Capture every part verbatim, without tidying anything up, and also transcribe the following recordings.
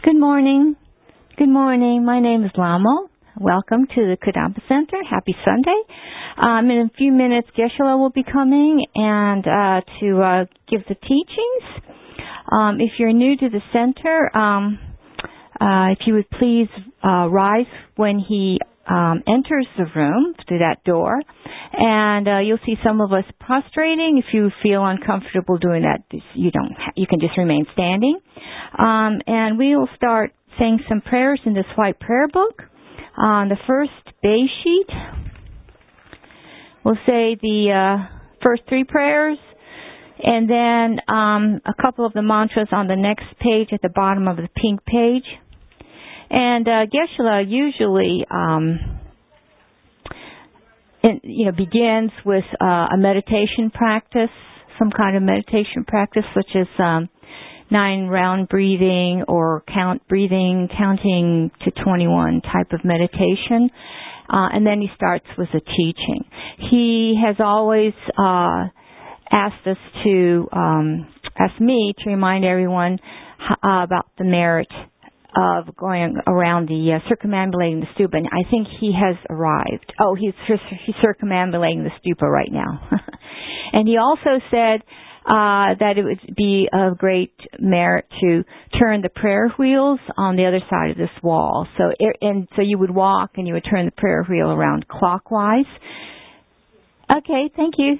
Good morning. Good morning. My name is Lamo. Welcome to the Kadampa Center. Happy Sunday. Um, in a few minutes, Geshe-la will be coming and uh, to uh, give the teachings. Um, if you're new to the center, um, uh, if you would please uh, rise when he um, enters the room through that door. And uh, you'll see some of us prostrating. If you feel uncomfortable doing that, you don't. You can just remain standing. Um, and we will start saying some prayers in this white prayer book. On the first base sheet, we'll say the uh, first three prayers, and then um, a couple of the mantras on the next page at the bottom of the pink page. And uh, Geshe-la usually um, in, you know, begins with uh, a meditation practice, some kind of meditation practice, such as um, nine round breathing or count breathing, counting to twenty-one type of meditation. Uh, and then he starts with a teaching. He has always uh, asked us to, um, asked me to remind everyone uh, about the merit of going around the, uh, circumambulating the stupa. And I think he has arrived. Oh, he's, he's circumambulating the stupa right now. And he also said Uh, that it would be of great merit to turn the prayer wheels on the other side of this wall. So, it, and so you would walk and you would turn the prayer wheel around clockwise. Okay, thank you.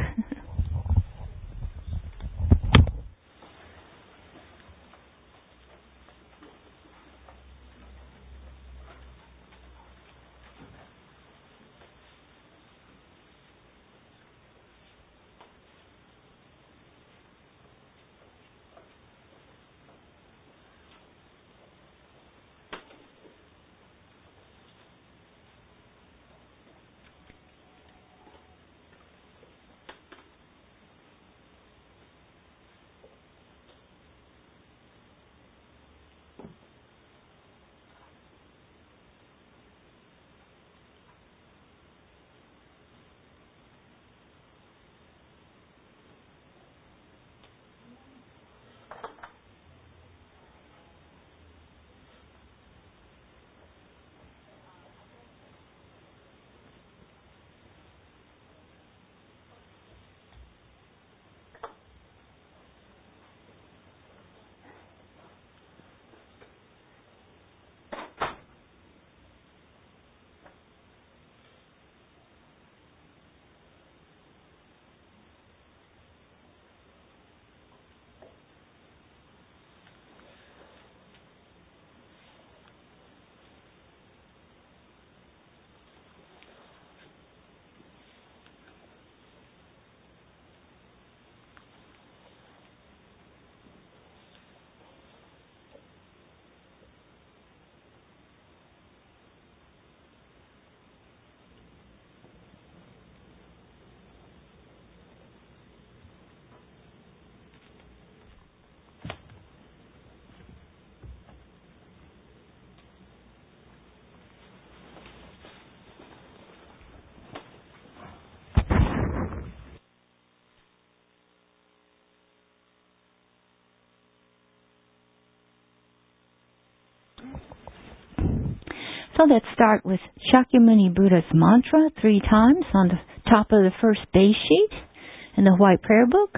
So let's start with Shakyamuni Buddha's mantra three times on the top of the first base sheet in the white prayer book.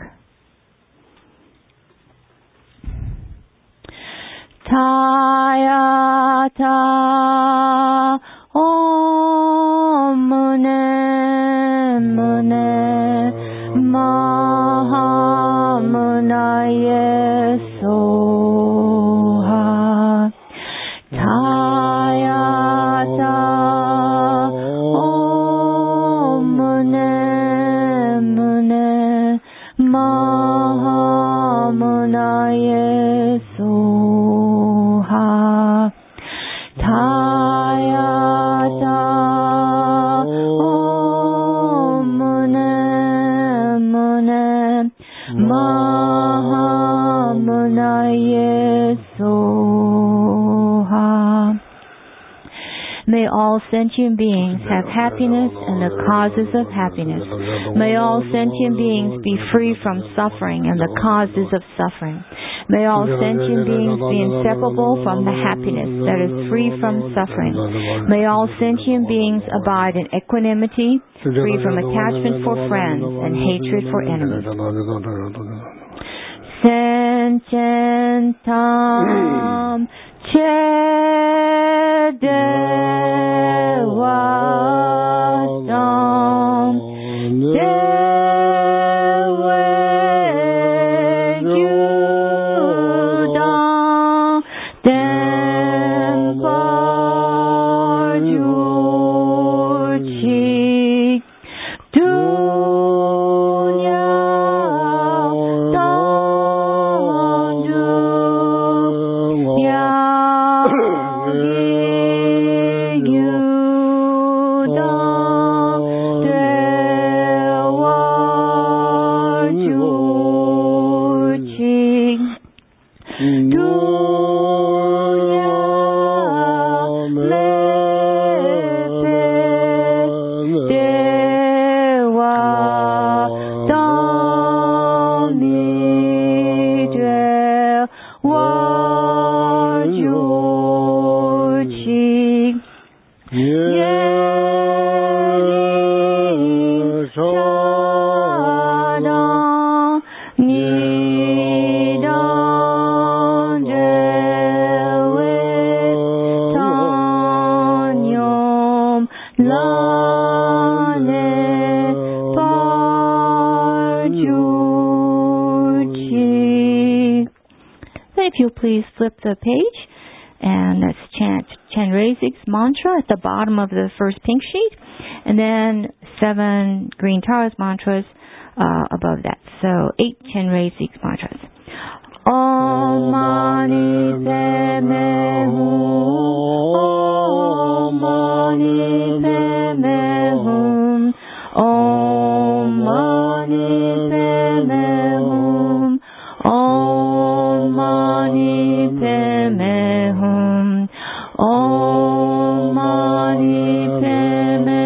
Tayata Om Mune Mune Mahamunaye Soha. Tayata Om Mune Mune Mahamunaye Soha. Tayata Om Mune Mune Mahamunaye Soha. May all sentient beings have happiness and the causes of happiness. May all sentient beings be free from suffering and the causes of suffering. May all sentient beings be inseparable from the happiness that is free from suffering. May all sentient beings abide in equanimity, free from attachment for friends and hatred for enemies. Sententam Chedevasam Devayudam Dempajuchi Please flip the page, and let's chant Chenrezig's mantra at the bottom of the first pink sheet, and then seven green Tara's mantras uh, above that. So eight Chenrezig's mantras. Om Mani Padme Hum, Om Mani Padme Hum, Om Mani Padme Hum, Om Mani Padme Hum, Om Mani Padme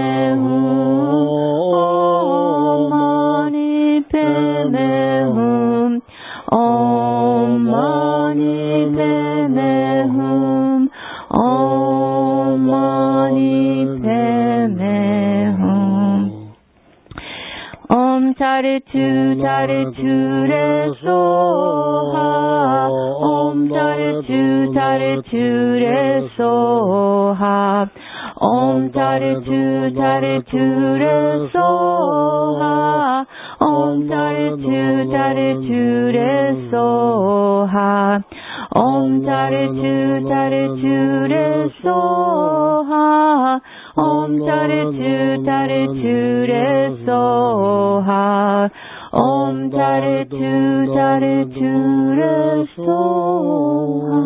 Hum, Om Mani Padme Hum, Om Mani Padme Hum, Om Mani Padme Hum. Om Taritu Taritu Resoha, Om Taritu Taritu Resoha, Om Taritu Taritu Resoha, Om Taritu Taritu Resoha, Om Taritu Taritu Resoha, Om Taritu Taritu Resoha, Om Taritu Taritu Resoha.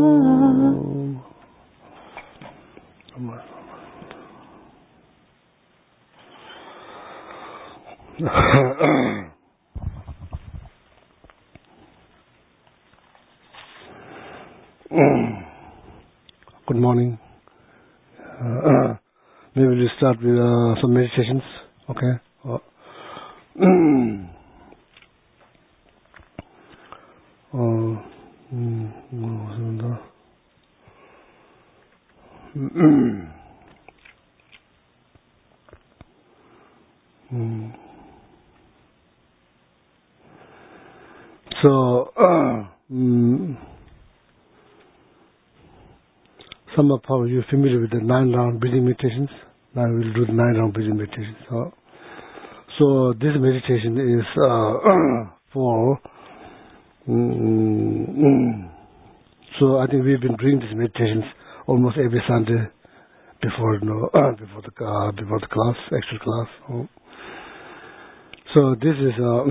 Good morning. Uh, maybe we'll start with uh, some meditations, okay? Uh, uh, so, uh, mm, some of you are familiar with the nine round breathing meditations. Now we'll do the nine round breathing meditations. So, so this meditation is uh, for. Mm, so I think we've been doing these meditations almost every Sunday before, you know, uh, before the uh, before the class, actual class. Oh. So this is uh,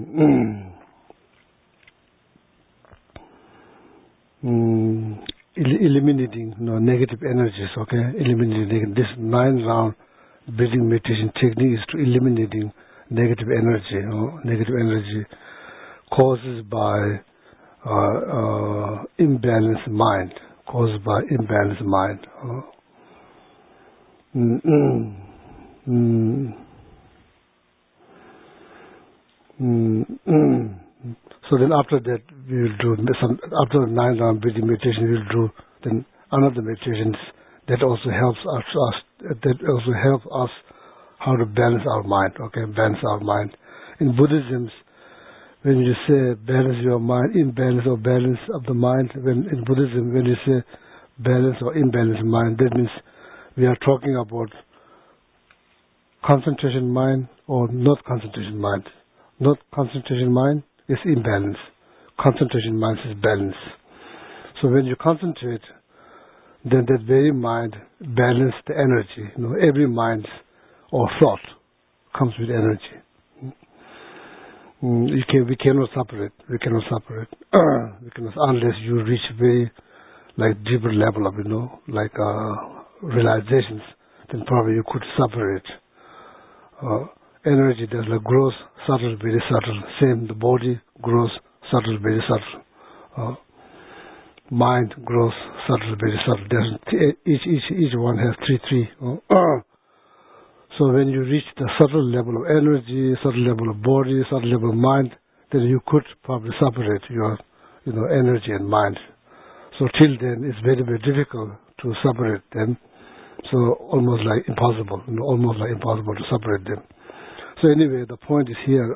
mm, el- eliminating, you know, negative energies. Okay, eliminating this nine round breathing meditation technique is to eliminating negative energy. You know, negative energy caused by uh, uh, imbalanced mind, caused by imbalanced mind. Uh, mm, mm, mm, mm, mm. So then after that, we will do some, after nine round breathing meditation, we will do then another meditations that also helps us, us that also help us how to balance our mind, okay, balance our mind. In Buddhism, when you say balance your mind, imbalance or balance of the mind, when in Buddhism, when you say balance or imbalance mind, that means we are talking about concentration mind or not concentration mind. Not concentration mind is imbalance. Concentration mind is balance. So when you concentrate, then that very mind balances the energy. You know, every mind or thought comes with energy. Mm, you can, we cannot separate. We cannot separate. we cannot, unless you reach very like deeper level of, you know, like uh, realizations, then probably you could separate. Uh, energy that like grows subtle, very subtle. Same, the body grows subtle, very subtle. Uh, mind grows subtle, very subtle. There's each each each one has three three. Uh, so when you reach the subtle level of energy, subtle level of body, subtle level of mind, then you could probably separate your, you know, energy and mind. So till then, it's very very difficult to separate them. So almost like impossible, you know, almost like impossible to separate them. So anyway, the point is here,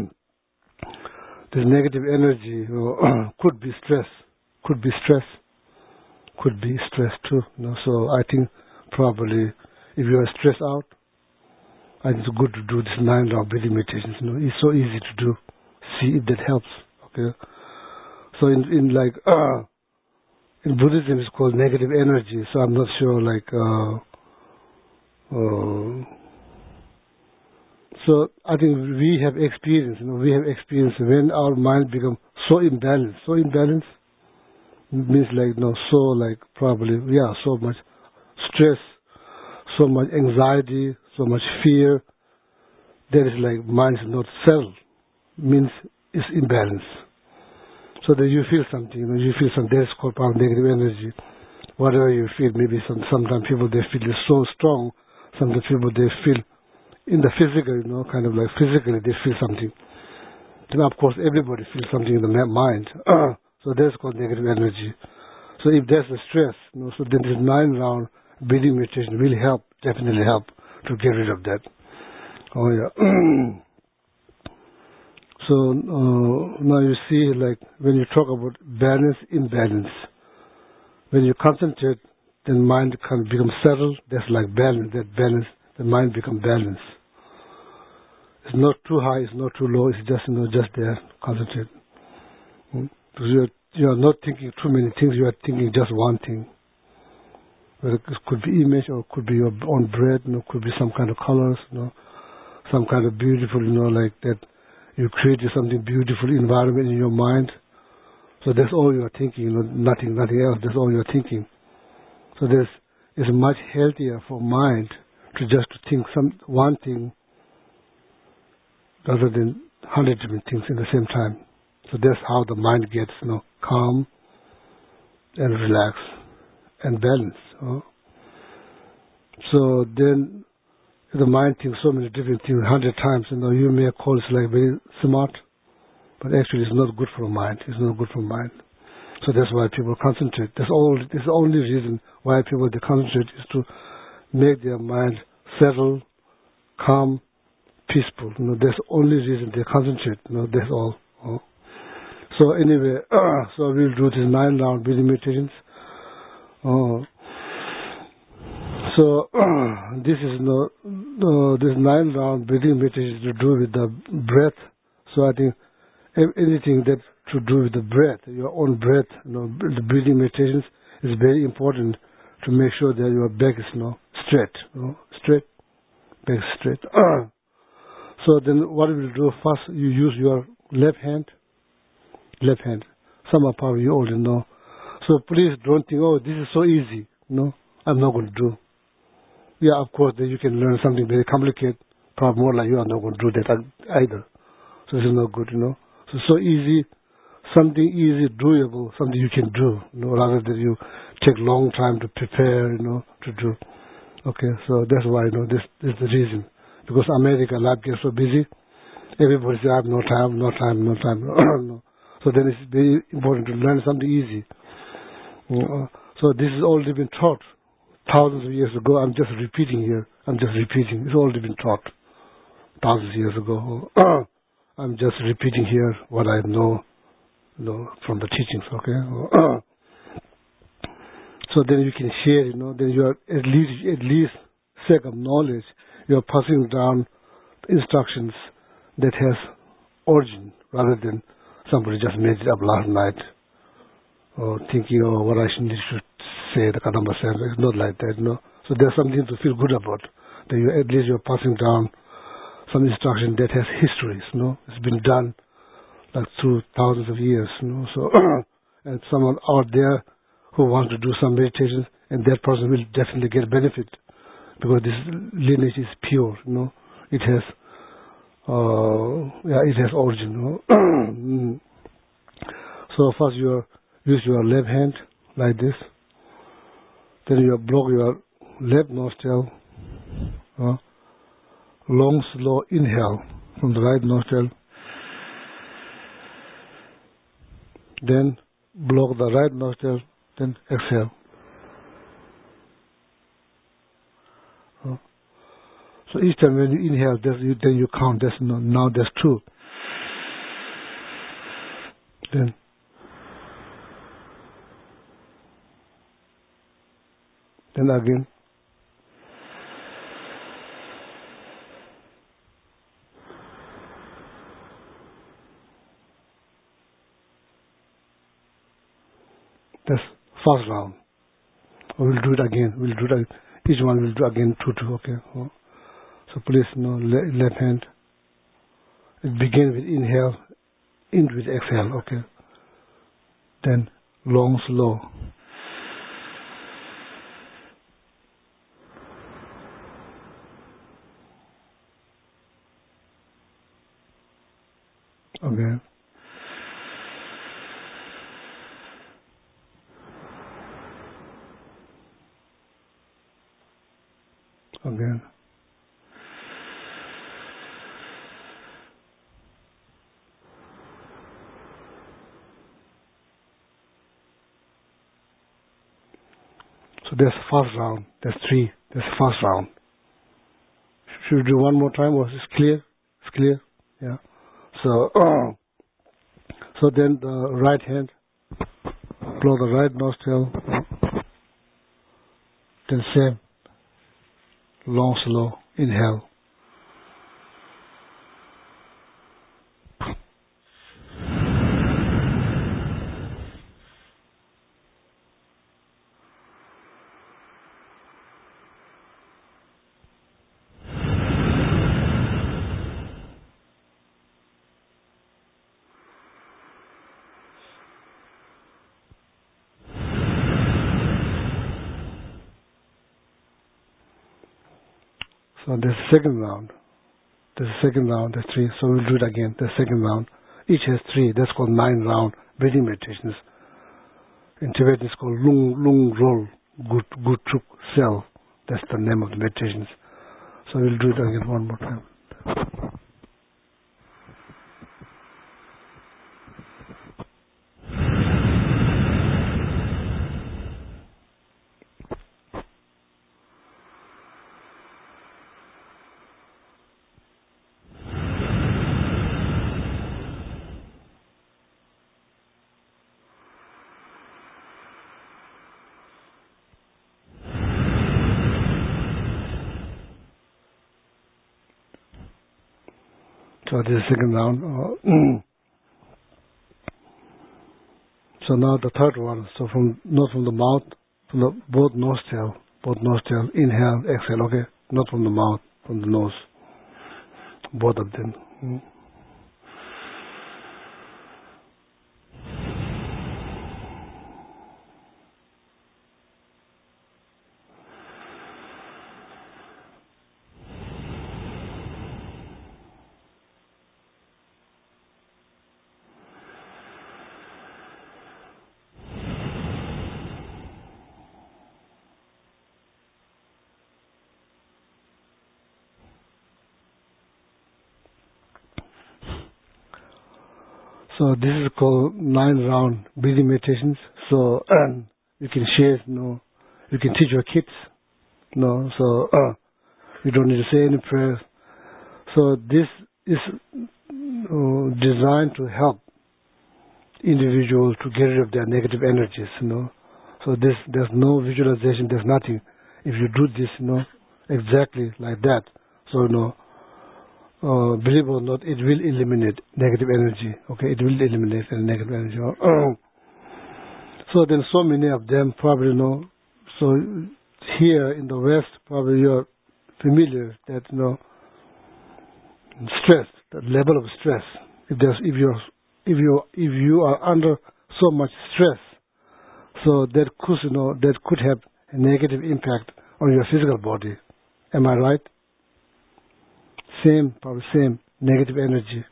this negative energy, you know, could be stress, could be stress, could be stress too. You know? So I think probably if you are stressed out, I think it's good to do this nine round breathing meditations. You know, it's so easy to do. See if that helps. Okay. So in in like uh, in Buddhism, it's called negative energy. So I'm not sure like. Uh, uh, So I think we have experience, you know, we have experience when our mind becomes so imbalanced. So imbalanced means like, you know, so like probably, yeah, so much stress, so much anxiety, so much fear. That is like mind is not settled, means it's imbalanced. So that you feel something, you know, you feel something, that is called power negative energy. Whatever you feel, maybe some, sometimes people they feel so strong, sometimes people they feel in the physical, you know, kind of like physically they feel something. Then of course everybody feels something in the mind. So that's called negative energy. So if there's a stress, you know, so then this nine round breathing meditation will help, definitely help to get rid of that. Oh yeah. So uh, now you see, like when you talk about balance, imbalance. When you concentrate, then mind can become settled. That's like balance. That balance. The mind becomes balanced. It's not too high, it's not too low, it's just, you know, just there, concentrate. Hmm? Because you are, you are not thinking too many things, you are thinking just one thing. Well, it could be image, or it could be your own breath, you know, it could be some kind of colors, you know, some kind of beautiful, you know, like that. You create something beautiful environment in your mind. So that's all you are thinking, you know, nothing, nothing else, that's all you are thinking. So there's, it's much healthier for mind to just to think some one thing rather than hundred different things at the same time. So that's how the mind gets, you know, calm and relaxed and balanced. Uh. So then the mind thinks so many different things hundred times. You know, you may call it like very smart, but actually it's not good for the mind. It's not good for the mind. So that's why people concentrate. That's all. That's the only reason why people they concentrate is to make their mind settle, calm, peaceful. You know, that's the only reason they concentrate. You know, that's all. Oh. So anyway, uh, so we'll do this nine round breathing meditations. Oh. So uh, this is no, no this nine round breathing meditation is to do with the breath. So I think anything that to do with the breath, your own breath, you know, the breathing meditations is very important to make sure that your back is, you know, straight, you know, straight, back straight. Uh. So then what we will do first, you use your left hand, left hand. Some of probably you already know. So please don't think, oh, this is so easy. No, I'm not going to do. Yeah, of course, then you can learn something very complicated. Probably more like you are not going to do that either. So this is not good, you know. So so easy, something easy, doable, something you can do, you know, rather than you take long time to prepare, you know, to do. Okay, so that's why, you know, this, this is the reason. Because America, life gets so busy, Everybody says, I have no time, no time, no time. No. So then it's very important to learn something easy. Uh, so this has already been taught thousands of years ago. I'm just repeating here. I'm just repeating. It's already been taught thousands of years ago. I'm just repeating here what I know, you know from the teachings, okay? So then you can share, you know, then you are at least, at least sake of knowledge, you are passing down instructions that has origin rather than somebody just made it up last night or thinking, oh, what I should, should say, the Kadamba said. It's not like that, you know. So there's something to feel good about, that you, at least you're passing down some instruction that has histories, you know. It's been done like through thousands of years, you know. So, and someone out there who wants to do some meditation, and that person will definitely get benefit because this lineage is pure, you know. It has, uh, yeah, it has origin, you know. So first you are, use your left hand like this. Then you block your left nostril. Uh, long, slow inhale from the right nostril. Then block the right nostril. Then exhale. Uh, so each time when you inhale, you, then you count. That's no, now there's two. Then then again. That's first round. We'll do it again. We'll do it. Each one will do again two two. Okay. Oh. So please, no le- left hand. It begins with inhale, in with exhale. Okay. Then long, slow. Okay. Again. So there's first round. There's three. There's first round. Should we do one more time or is it clear? It's clear? Yeah. So, uh, so then the right hand, blow the right nostril. Then same. Long, slow. Inhale. So there's the second round. There's the second round. There's three. So we'll do it again. The second round. Each has three. That's called nine round breathing meditations. In Tibetan it's called Lung Lung Roll Gut Gutuk Sel. That's the name of the meditations. So we'll do it again one more time. So this is the second round. Uh, so now the third one. So from not from the mouth, from the both nostril, both nostril. Inhale, exhale. Okay, not from the mouth, from the nose. Both of them. Mm. So this is called nine round breathing meditations. So um, you can share, you know, you can teach your kids, you know, so uh, you don't need to say any prayers. So this is uh, designed to help individuals to get rid of their negative energies, you know. So this, there's no visualization, there's nothing. If you do this, you know, exactly like that, so, you know, uh, believe it or not, it will eliminate negative energy, okay? It will eliminate negative energy. So then so many of them probably, you know, so here in the West, probably you're familiar that, you know, stress, the level of stress, if there's, if you're, if you, if you are under so much stress, so that could, you know, that could have a negative impact on your physical body. Am I right? Same, probably same negative energy.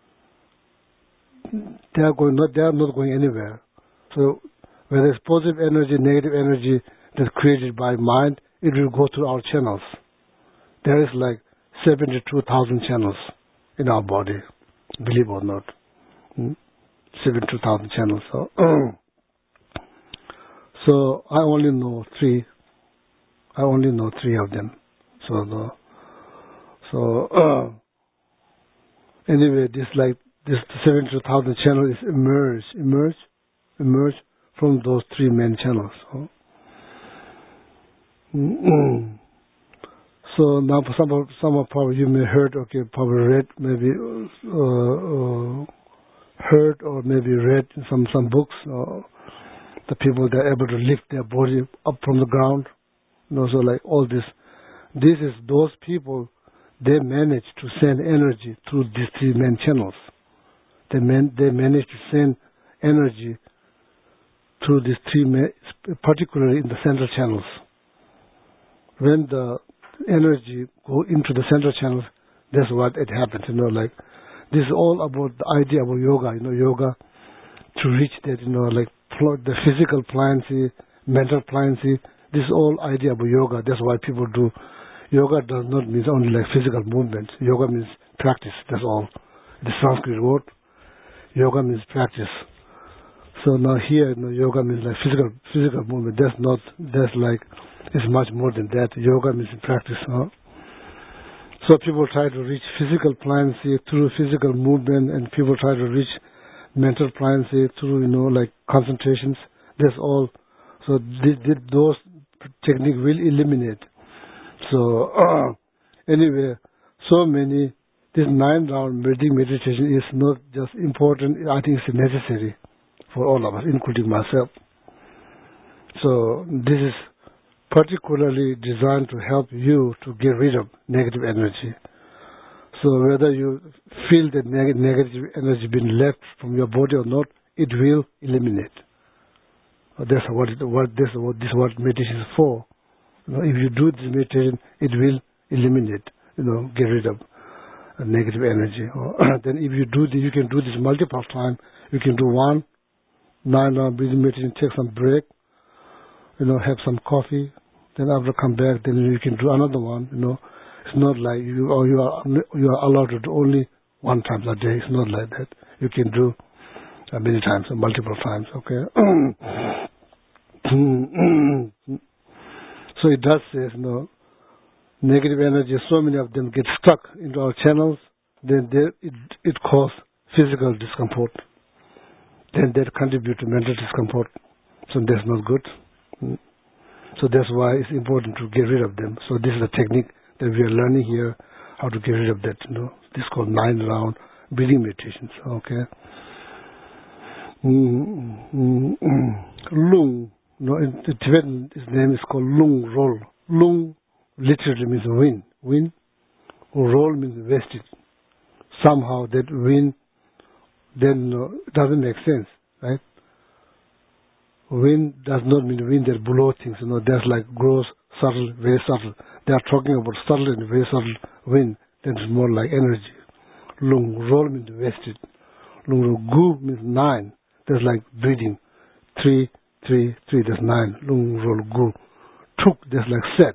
They are going not, they are not going anywhere. So whether it's positive energy, negative energy that's created by mind, it will go through our channels. There is like seventy-two thousand channels in our body, believe it or not. Hmm? seventy-two thousand channels. So, so I only know three. I only know three of them. So, the, so uh, anyway, this like this seventy-two thousand channel is emerged, emerged, emerged from those three main channels. So, so now, for some of some of probably you may heard, okay, probably read, maybe uh, uh, heard or maybe read in some some books. Uh, the people that are able to lift their body up from the ground. You know, so like all this, this is those people, they manage to send energy through these three main channels. They man, they manage to send energy through these three, ma- particularly in the central channels. When the energy go into the central channels, that's what it happens. You know, like this is all about the idea about yoga. You know, yoga to reach that. You know, like the physical pliancy, mental pliancy. This is all idea about yoga. That's why people do. Yoga does not mean only like physical movement. Yoga means practice. That's all. The Sanskrit word, yoga means practice. So now here, you know, yoga means like physical physical movement. That's not. That's like it's much more than that. Yoga means practice. Huh? So people try to reach physical pliancy through physical movement, and people try to reach mental pliancy through, you know, like concentrations. That's all. So th- th- those technique will eliminate. So uh, anyway, so many, this nine round breathing meditation is not just important, I think it's necessary for all of us, including myself. So this is particularly designed to help you to get rid of negative energy. So whether you feel that neg- negative energy being left from your body or not, it will eliminate. That's what it, what this what this what meditation is for. You know, if you do this meditation, it will eliminate. You know, get rid of uh, negative energy. Or then, if you do this, you can do this multiple times. You can do one nine round breathing meditation, take some break. You know, have some coffee. Then after come back, then you can do another one. You know, it's not like you or you are you are allowed to do only one time a day. It's not like that. You can do uh, many times, uh, multiple times. Okay. So it does say, you know, negative energy, so many of them get stuck into our channels, then they, it, it causes physical discomfort. Then that contribute to mental discomfort. So that's not good. So that's why it's important to get rid of them. So this is a technique that we are learning here, how to get rid of that, you know. This is called nine round breathing meditations, okay. Lung. No, in the Tibetan, his name is called Lung Rol. Lung literally means wind. Wind. Rol means vested. Somehow that wind then uh, doesn't make sense, right? Wind does not mean wind that blows things. You know, that's like gross, subtle, very subtle. They are talking about subtle and very subtle wind. That is more like energy. Lung Rol means vested. Lung Rol Gu means nine. That's like breathing. Three. Three, three, that's nine. Lung, roll, gu. Tuk, that's like set.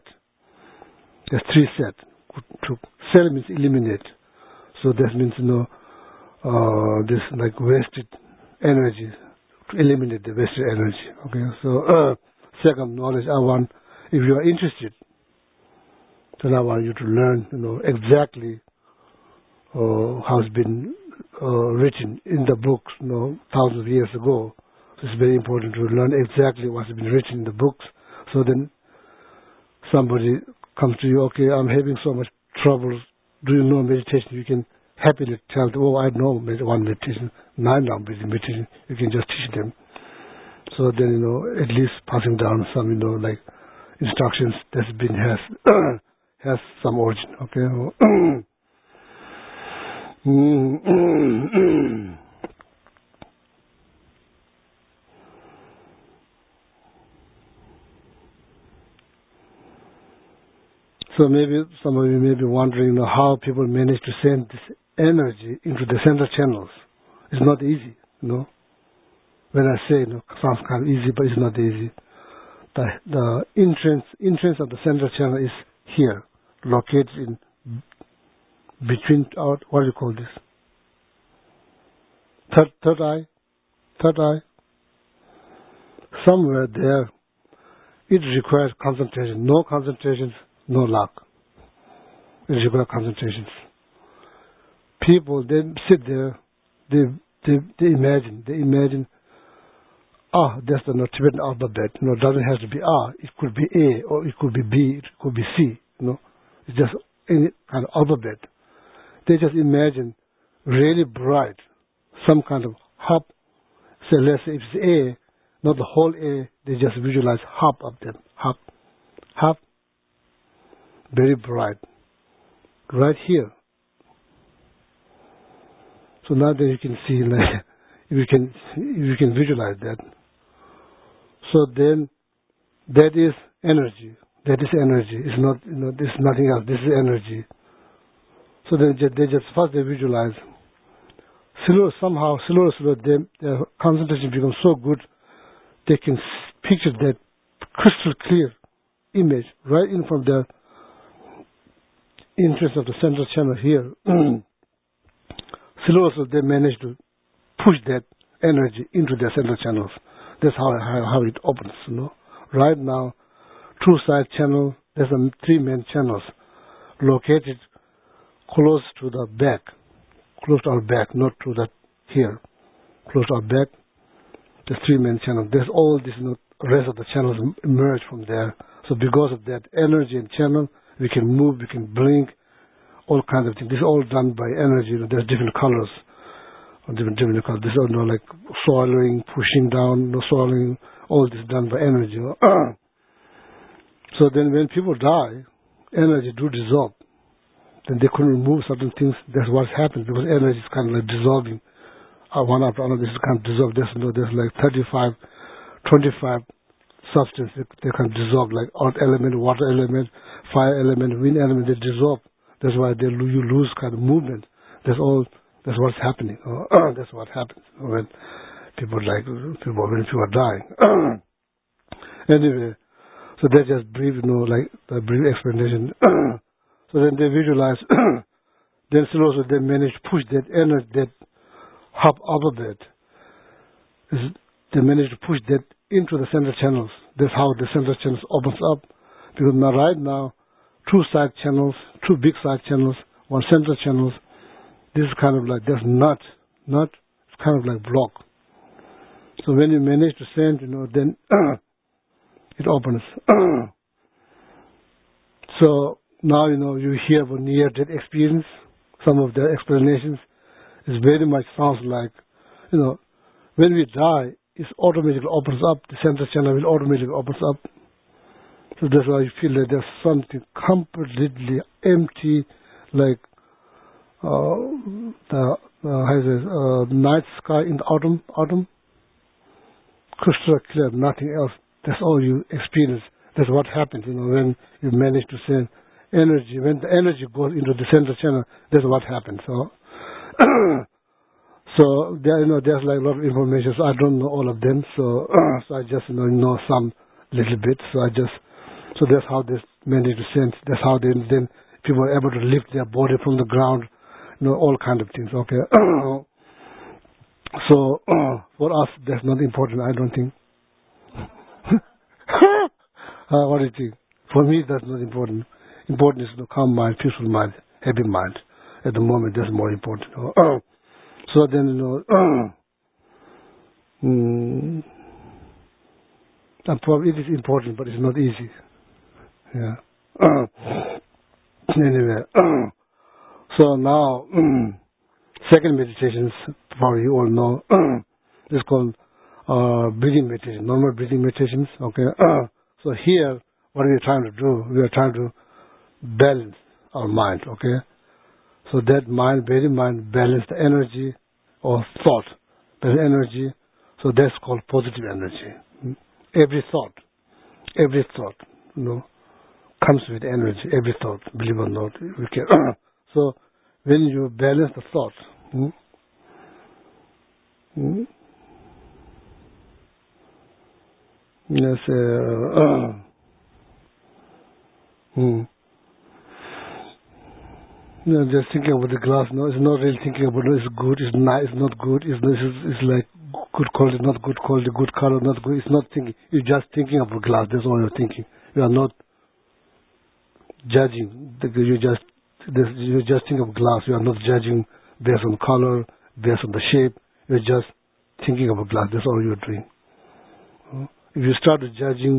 That's three set. Tuk. Sel means eliminate. So that means, you know, uh, this like wasted energy, to eliminate the wasted energy. Okay, so uh, second knowledge I want, if you are interested, then I want you to learn, you know, exactly uh, how it's been uh, written in the books, you know, thousands of years ago. So it's very important to learn exactly what's been written in the books. So then somebody comes to you, okay, I'm having so much trouble. Do you know meditation? You can happily tell them, oh, I know one meditation, nine round meditation. You can just teach them. So then, you know, at least passing down some, you know, like instructions that's been has has some origin. Okay. So maybe some of you may be wondering, you know, how people manage to send this energy into the central channels. It's not easy, you know. When I say, you know, it sounds kind of easy, but it's not easy. The the entrance entrance of the central channel is here, located in between our, what do you call this? Third third eye, third eye. Somewhere there, it requires concentration. No concentration, no luck. It requires concentration. People, they sit there, they they they imagine, they imagine. Ah, that's the no, Tibetan alphabet. You know, it doesn't have to be A. It could be A, or it could be B, it could be C. You know, it's just any kind of alphabet. They just imagine really bright, some kind of hub. So let's say if it's A, not the whole A. They just visualize half of them, half, half, very bright, right here. So now that you can see, like, if you can, if you can visualize that. So then, that is energy. That is energy. It's not, you know, this is nothing else. This is energy. So then they just first they visualize. Slow, somehow, slow, slow, they, their concentration becomes so good, they can picture that crystal clear image right in from the entrance of the central channel here. Slow, so they manage to push that energy into their central channels. That's how, how how it opens, you know. Right now, two side channel, there's a three main channels located close to the back, close to our back, not to the here, close to our back. There's three main channels. There's all this, you know, rest of the channels emerge from there. So because of that energy and channel, we can move, we can blink, all kinds of things. This is all done by energy. You know, there's different colors. Different, different colors. This is all, you know, like swallowing, pushing down, you know, swallowing, all this done by energy. You know? So then when people die, energy do dissolve. Then they couldn't remove certain things. That's what happens because energy is kind of like dissolving. Uh, one after another, this kind of dissolve. There's, you know, there's like thirty-five, twenty-five substances they can dissolve, like earth element, water element, fire element, wind element, they dissolve. That's why they, you lose kind of movement. That's all. That's what's happening. Uh, that's what happens when people like people when people are dying. Anyway, so they just brief, you know, like a brief explanation. So then they visualize. Then slowly they manage to push that energy, that hub alphabet. They manage to push that into the central channels. That's how the central channels opens up. Because now, right now, two side channels, two big side channels, one central channels. This is kind of like, there's not, not, it's kind of like block. So when you manage to send, you know, then it opens. So now, you know, you hear about near-death experience, some of the explanations. It very much sounds like, you know, when we die, it automatically opens up, the central channel will automatically opens up. So that's why you feel that there's something completely empty, like uh, the uh, how is it, uh, night sky in the autumn, autumn, crystal clear, nothing else. That's all you experience. That's what happens, you know, when you manage to send energy. When the energy goes into the central channel, that's what happens. So, so there, you know, there's like a lot of information. So I don't know all of them. So, so I just you know, know some little bit. So I just, so that's how they manage to send. That's how they then people are able to lift their body from the ground. You know, all kind of things. Okay. So for us, that's not important. I don't think. uh, what do you think? For me, that's not important. Important is to calm mind, peaceful mind, happy mind. At the moment, that's more important. So then, you know, mm, and probably it is important, but it's not easy. Yeah. Anyway, so now, second meditations, probably you all know, is called uh, breathing meditation, normal breathing meditations. Okay. So here, what we are trying to do, we are trying to balance our mind. Okay. So that mind, very mind, balance the energy of thought, the energy. So that's called positive energy. Every thought, every thought, you know, comes with energy. Every thought, believe it or not, we can. So when you balance the thought, hmm, hmm, yes, uh, uh, hmm. No, just thinking about the glass. No, it's not really thinking about it. It's good. It's nice. It's not good. It's, it's, it's like good quality, not good quality, good color, not good. It's not thinking. You're just thinking about glass. That's all you're thinking. You are not judging. You just you just think of glass. You are not judging based on color, based on the shape. You're just thinking about glass. That's all you're doing. If you start judging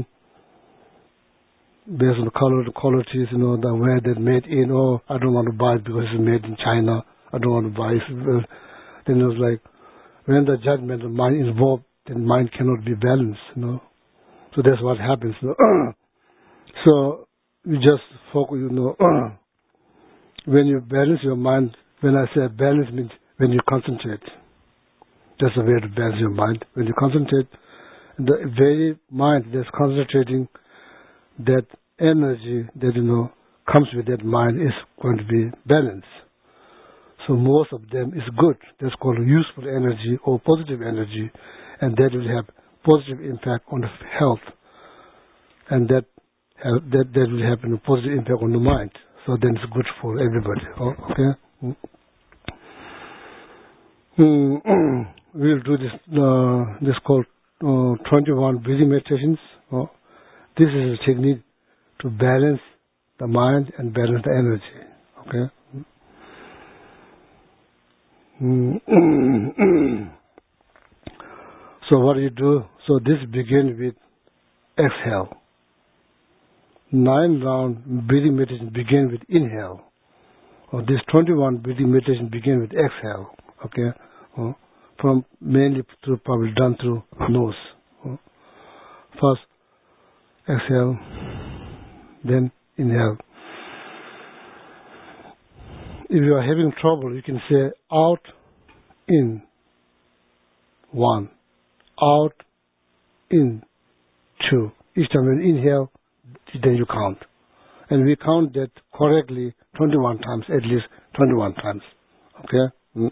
based on the color, the qualities, you know, the way they're made in, oh, I don't want to buy it because it's made in China. I don't want to buy it. Then it was like, when the judgment of mind is involved, then mind cannot be balanced, you know. So that's what happens. You know? So you just focus, you know, when you balance your mind, when I say balance means when you concentrate. That's the way to balance your mind. When you concentrate, the very mind that's concentrating, that energy that, you know, comes with that mind is going to be balanced. So most of them is good. That's called useful energy or positive energy, and that will have positive impact on the health, and that have, that that will have a positive impact on the mind. So then it's good for everybody. Oh, okay. Mm. We'll do this. Uh, this called uh, twenty-one breathing meditations. Oh. This is a technique to balance the mind and balance the energy. Okay. Mm. So what do you do? So this begins with exhale. Nine round breathing meditation begin with inhale. Or this twenty-one breathing meditation begin with exhale. Okay. Uh, from mainly through probably done through nose. Uh, first exhale, then inhale. If you are having trouble, you can say out, in, one, out, in, two. Each time you inhale, then you count. And we count that correctly twenty-one times, at least twenty-one times. Okay? Mm.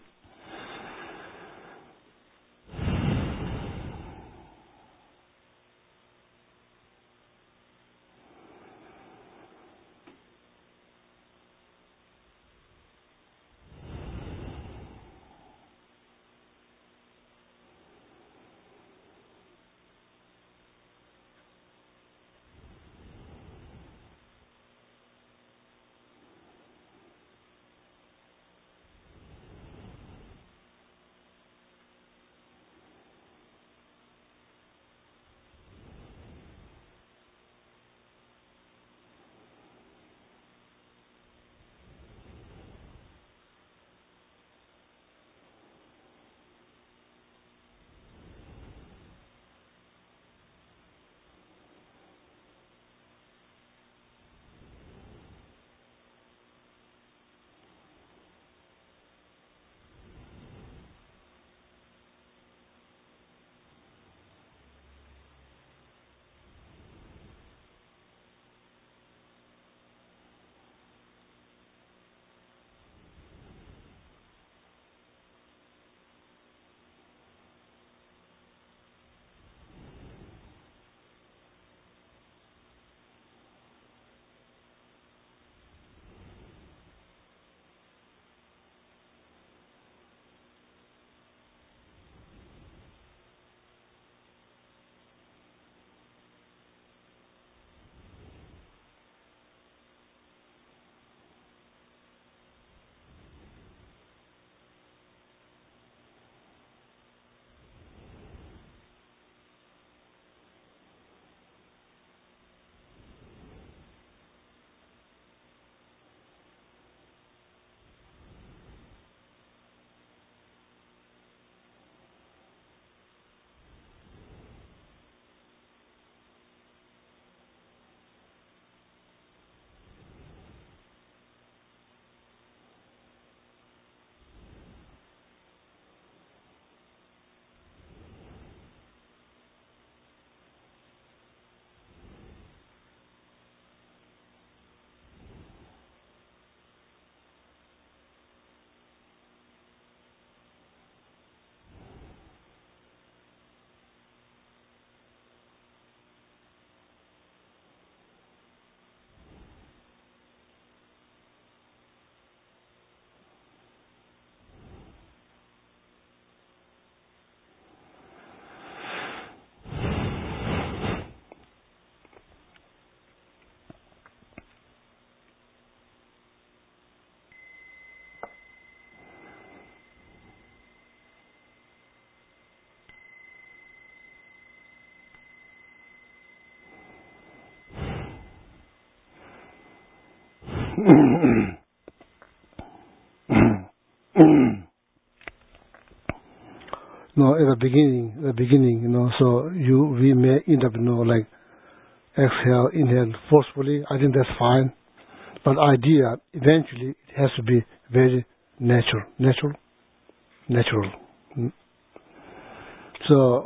No, at the beginning, the beginning, you know, so you we may end up, you know, like exhale, inhale forcefully. I think that's fine, but idea eventually it has to be very natural, natural, natural. Mm. So,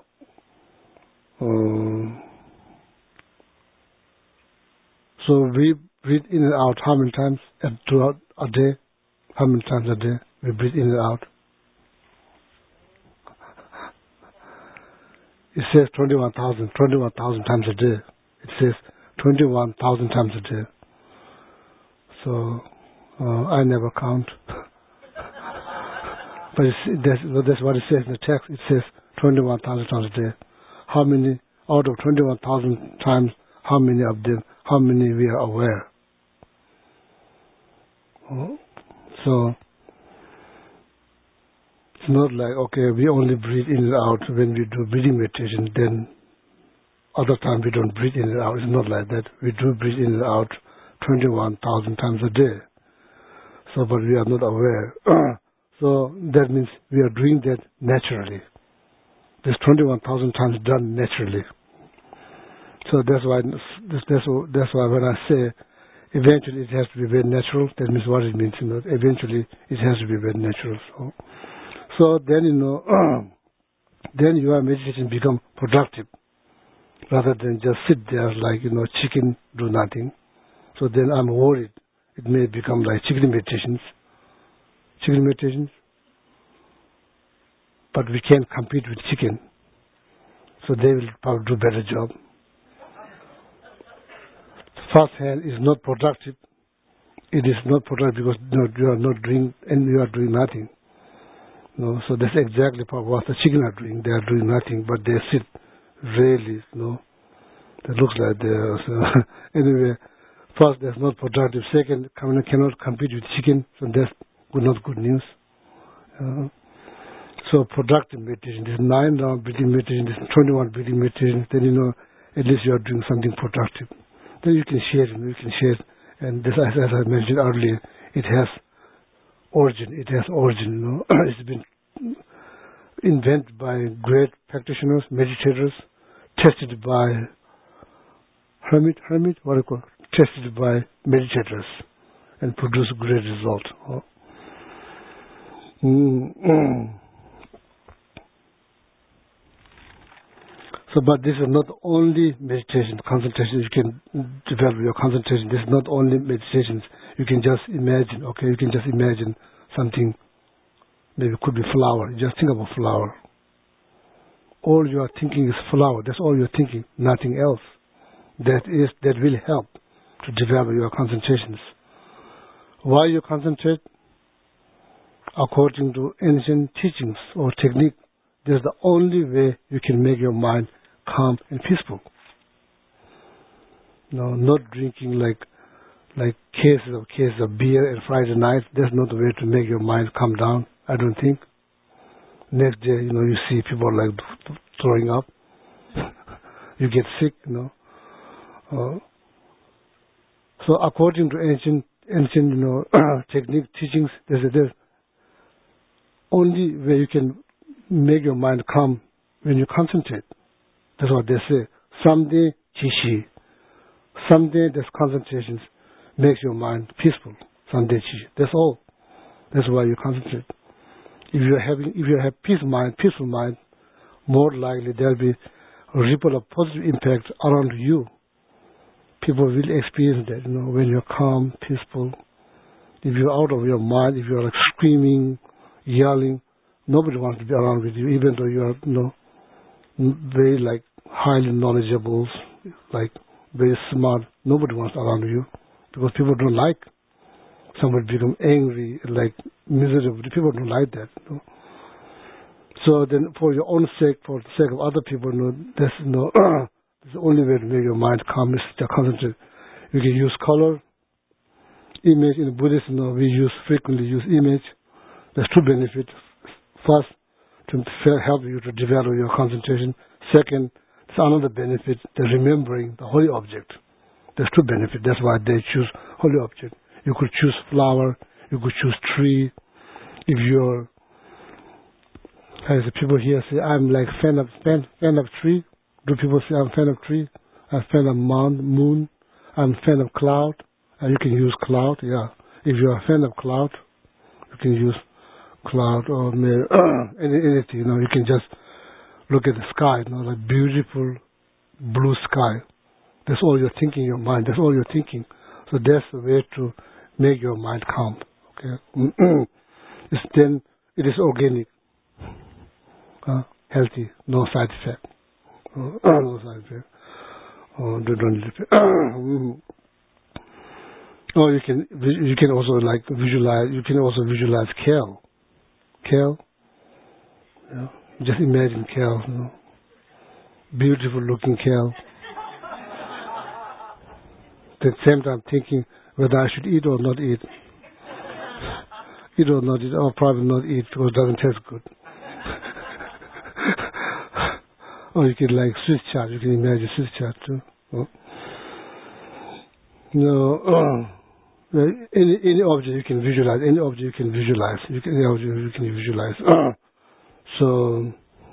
um, so we breathe in and out how many times throughout a day? How many times a day we breathe in and out? It says twenty-one thousand, twenty-one thousand times a day. It says twenty-one thousand times a day. So, uh, I never count. But it's, that's, that's what it says in the text. It says twenty-one thousand times a day. How many, out of twenty-one thousand times, how many of them, how many we are aware? Oh, so, it's not like, okay, we only breathe in and out when we do breathing meditation, then other times we don't breathe in and out. It's not like that. We do breathe in and out twenty-one thousand times a day. So, but we are not aware. So, that means we are doing that naturally. This twenty-one thousand times done naturally. So that's why, that's, that's why when I say eventually it has to be very natural, that means what it means, you know, eventually it has to be very natural. So, so then, you know, then your meditation become productive rather than just sit there like, you know, chicken, do nothing. So then I'm worried it may become like chicken meditations. Chicken meditations. But we can't compete with chicken. So they will probably do a better job. First hand is not productive. It is not productive because you, know, you are not doing, and you are doing nothing. You know, so that's exactly what the chicken are doing. They are doing nothing, but they sit really, you know. It looks like they are. So anyway, first, that's not productive. Second, cannot compete with chicken, so that's good, not good news. Uh, so productive meditation, this nine round breathing meditation, this twenty-one breathing meditation, then you know, at least you are doing something productive. Then you can share it, you can share it. And this, as, as I mentioned earlier, it has origin, it has origin, you know. It's been invented by great practitioners, meditators, tested by hermit, hermit, what do you call it? Tested by meditators and produced great result. Oh. Mm-hmm. So, but this is not only meditation, concentration. You can develop your concentration. This is not only meditations. You can just imagine, okay, you can just imagine something, maybe it could be flower. You just think of a flower. All you are thinking is flower. That's all you're thinking, nothing else. That is, that will help to develop your concentrations. Why you concentrate? According to ancient teachings or technique, that's the only way you can make your mind calm and peaceful. No, not drinking like like cases of cases of beer and Friday night. That's not the way to make your mind calm down, I don't think. Next day, you know, you see people like throwing up. You get sick, you know. Uh, so according to ancient ancient, you know, technique teachings, there's a there's only way you can make your mind calm when you concentrate. That's what they say. Someday, chishi. Someday, this concentration makes your mind peaceful. Someday, chishi. That's all. That's why you concentrate. If you are having, if you have peace mind, peaceful mind, more likely there will be a ripple of positive impact around you. People will experience that. You know, when you're calm, peaceful. If you're out of your mind, if you're like screaming, yelling, nobody wants to be around with you, even though you are, you know, very like highly knowledgeable, like very smart. Nobody wants around you because people don't like somebody become angry, like miserable. People don't like that. You know? So then, for your own sake, for the sake of other people, you know, that's you know, that's the only way to make your mind calm is to concentrate. You can use color, image. In Buddhism, you know, we use frequently use image. There's two benefits. First, to help you to develop your concentration. Second, it's another benefit, the remembering the holy object. There's two benefits. That's why they choose holy object. You could choose flower. You could choose tree. If you're, as the people here say, I'm like fan of fan, fan of tree. Do people say I'm fan of tree? I'm fan of mountain, moon. I'm fan of cloud. And you can use cloud, yeah. If you're a fan of cloud, you can use cloud or any, anything. You know, you can just look at the sky. You know, like beautiful blue sky. That's all you're thinking in your mind. That's all you're thinking. So that's the way to make your mind calm. Okay. It's then it is organic, uh, healthy, no side effect. Uh, no side effect. Oh, don't, don't or you can you can also like visualize. You can also visualize kale. Kale. Yeah. Just imagine kale. You know, beautiful looking kale. At the same time thinking whether I should eat or not eat. Eat or not eat, or probably not eat because it doesn't taste good. Or you can like Swiss chard, you can imagine Swiss chard too. Oh. No, uh, any any object you can visualize, any object you can visualize, you can, any object you can visualize. Uh, so,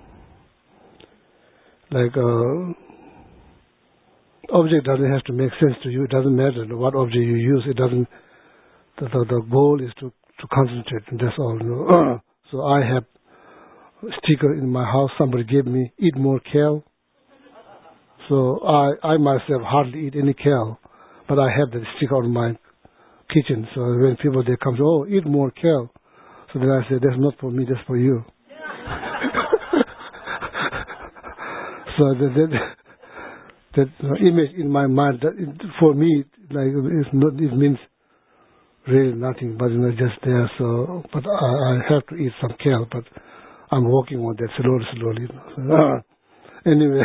like, uh, object doesn't have to make sense to you. It doesn't matter what object you use. It doesn't. The, the, the goal is to, to concentrate, and that's all. You know? uh, so I have a sticker in my house. Somebody gave me eat more kale. So I I myself hardly eat any kale, but I have that sticker in my kitchen. So when people they come to oh eat more kale, so then I say that's not for me, that's for you. So that that, that uh, image in my mind that it, for me like it's not it means really nothing, but you know just there. So but I, I have to eat some kale, but I'm working on that slowly, slowly. So, uh, anyway.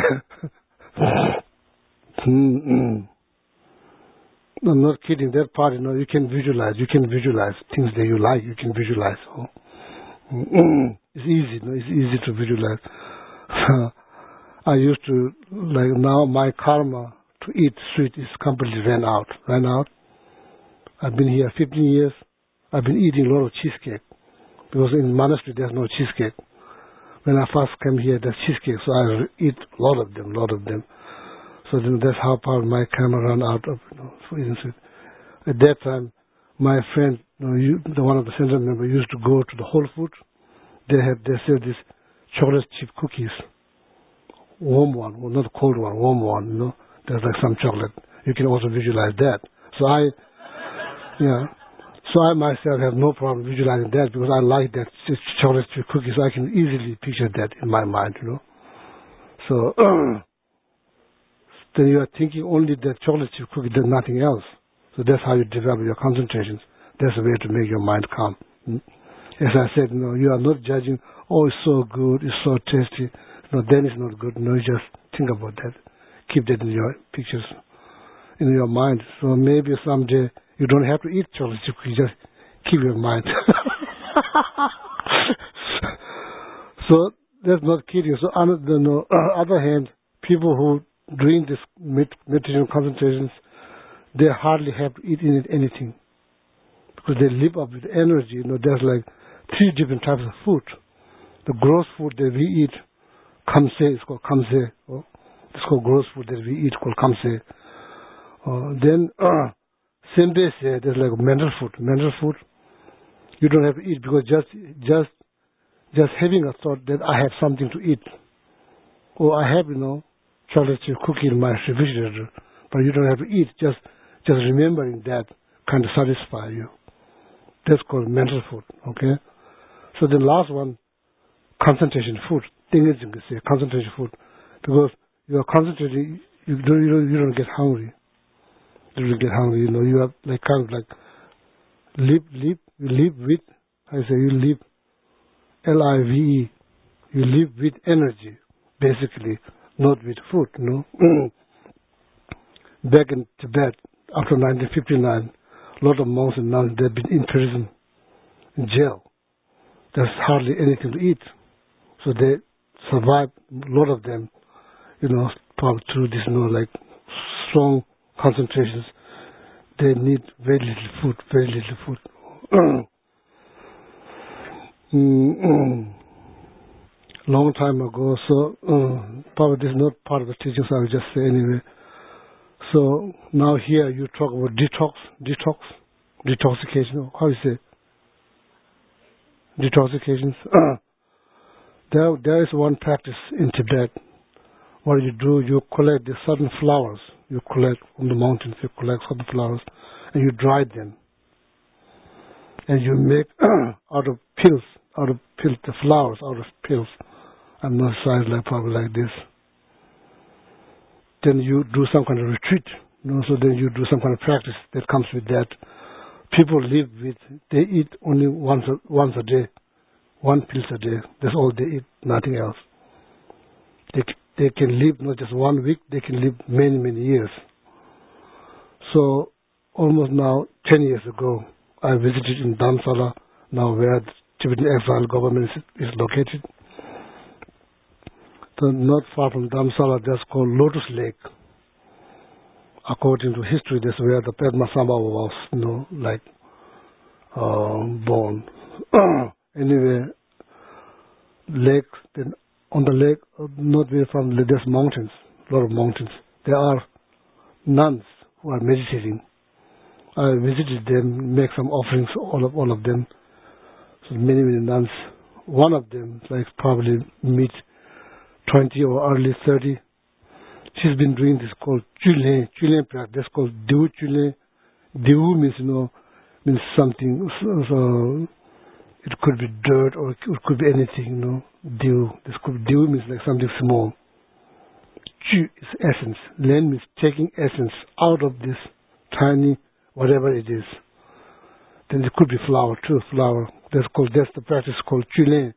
Mm-mm. No, I'm not kidding. That part, you know, you can visualize. You can visualize things that you like. You can visualize. Oh. Mm-mm. It's easy. No? It's easy to visualize. I used to like now my karma to eat sweet is completely ran out. Ran out. I've been here fifteen years. I've been eating a lot of cheesecake because in monastery there's no cheesecake. When I first came here, there's cheesecake, so I eat a lot of them, a lot of them. So then that's how far my karma ran out of, you know, for eating sweet. At that time, my friend, you know, you, the one of the center members, used to go to the Whole Foods. They have, they sell these chocolate chip cookies, warm one, well, not cold one, warm one. You know, there's like some chocolate. You can also visualize that. So I, yeah. So I myself have no problem visualizing that because I like that chocolate chip cookies. So I can easily picture that in my mind, you know. So then you are thinking only that chocolate chip cookie, there's nothing else. So that's how you develop your concentrations. That's the way to make your mind calm. As I said, you know, you are not judging, oh, it's so good, it's so tasty. No, then it's not good. No, you just think about that. Keep that in your pictures, in your mind. So maybe someday you don't have to eat chocolate chip cookies, just keep your mind. So that's not kidding. So on the uh, other hand, people who doing this meditation concentrations, they hardly have to eat in it anything because they live up with energy. You know, there's like three different types of food. The gross food that we eat, kamse, it's called kamse. Oh, it's called gross food that we eat called kamse. Uh, then uh, sembe, there's like mental food. Mental food, you don't have to eat because just just just having a thought that I have something to eat, or I have, you know, chocolate chip cookie in my refrigerator, but you don't have to eat. Just just remembering that kind of satisfy you. That's called mental food. Okay. So the last one, concentration food. Thing is, you can say concentration food, because you are concentrating. You don't, you don't you don't get hungry. You don't get hungry. You know, you are like kind of like live live you live with. I say you live. L I V E. You live with energy, basically, not with food, you know. Back in Tibet, after nineteen fifty-nine, a lot of monks and nuns, they've been in prison, in jail. There's hardly anything to eat. So they survived, a lot of them, you know, probably through this, you know, like strong concentrations. they need very little food, very little food. mm, long time ago, so uh, probably this is not part of the teachings, I will just say anyway. So now here you talk about detox, detox, detoxification, how you say? Detoxifications. there, there is one practice in Tibet. What you do, you collect the certain flowers. You collect from the mountains, you collect certain flowers, and you dry them. And you make out of pills, out of pills, the flowers out of pills. I'm not size like probably like this. Then you do some kind of retreat. You know, so then you do some kind of practice that comes with that. People live with, they eat only once a, once a day, one pill a day. That's all they eat, nothing else. They they can live not just one week, they can live many, many years. So almost now, ten years ago, I visited in Dharamsala, now where the Tibetan exile government is, is located. So not far from Dharamsala, that's called Lotus Lake. According to history, that's where the Padmasambhava was, you know, like, uh, born. Anyway, lake, then on the lake, not very far, there's mountains, a lot of mountains. There are nuns who are meditating. I visited them, make some offerings, all of all of them. So many, many nuns. One of them, like probably mid twenty or early thirty, she's been doing this called Chule, Chule practice. That's called Diu Chule. Diu means, you know, means something, so, so it could be dirt or it could be anything, you know. Diu. This could be, Diu means like something small. Chu is essence. Len means taking essence out of this tiny, whatever it is. Then it could be flower too, flower. That's called, that's the practice called Chule.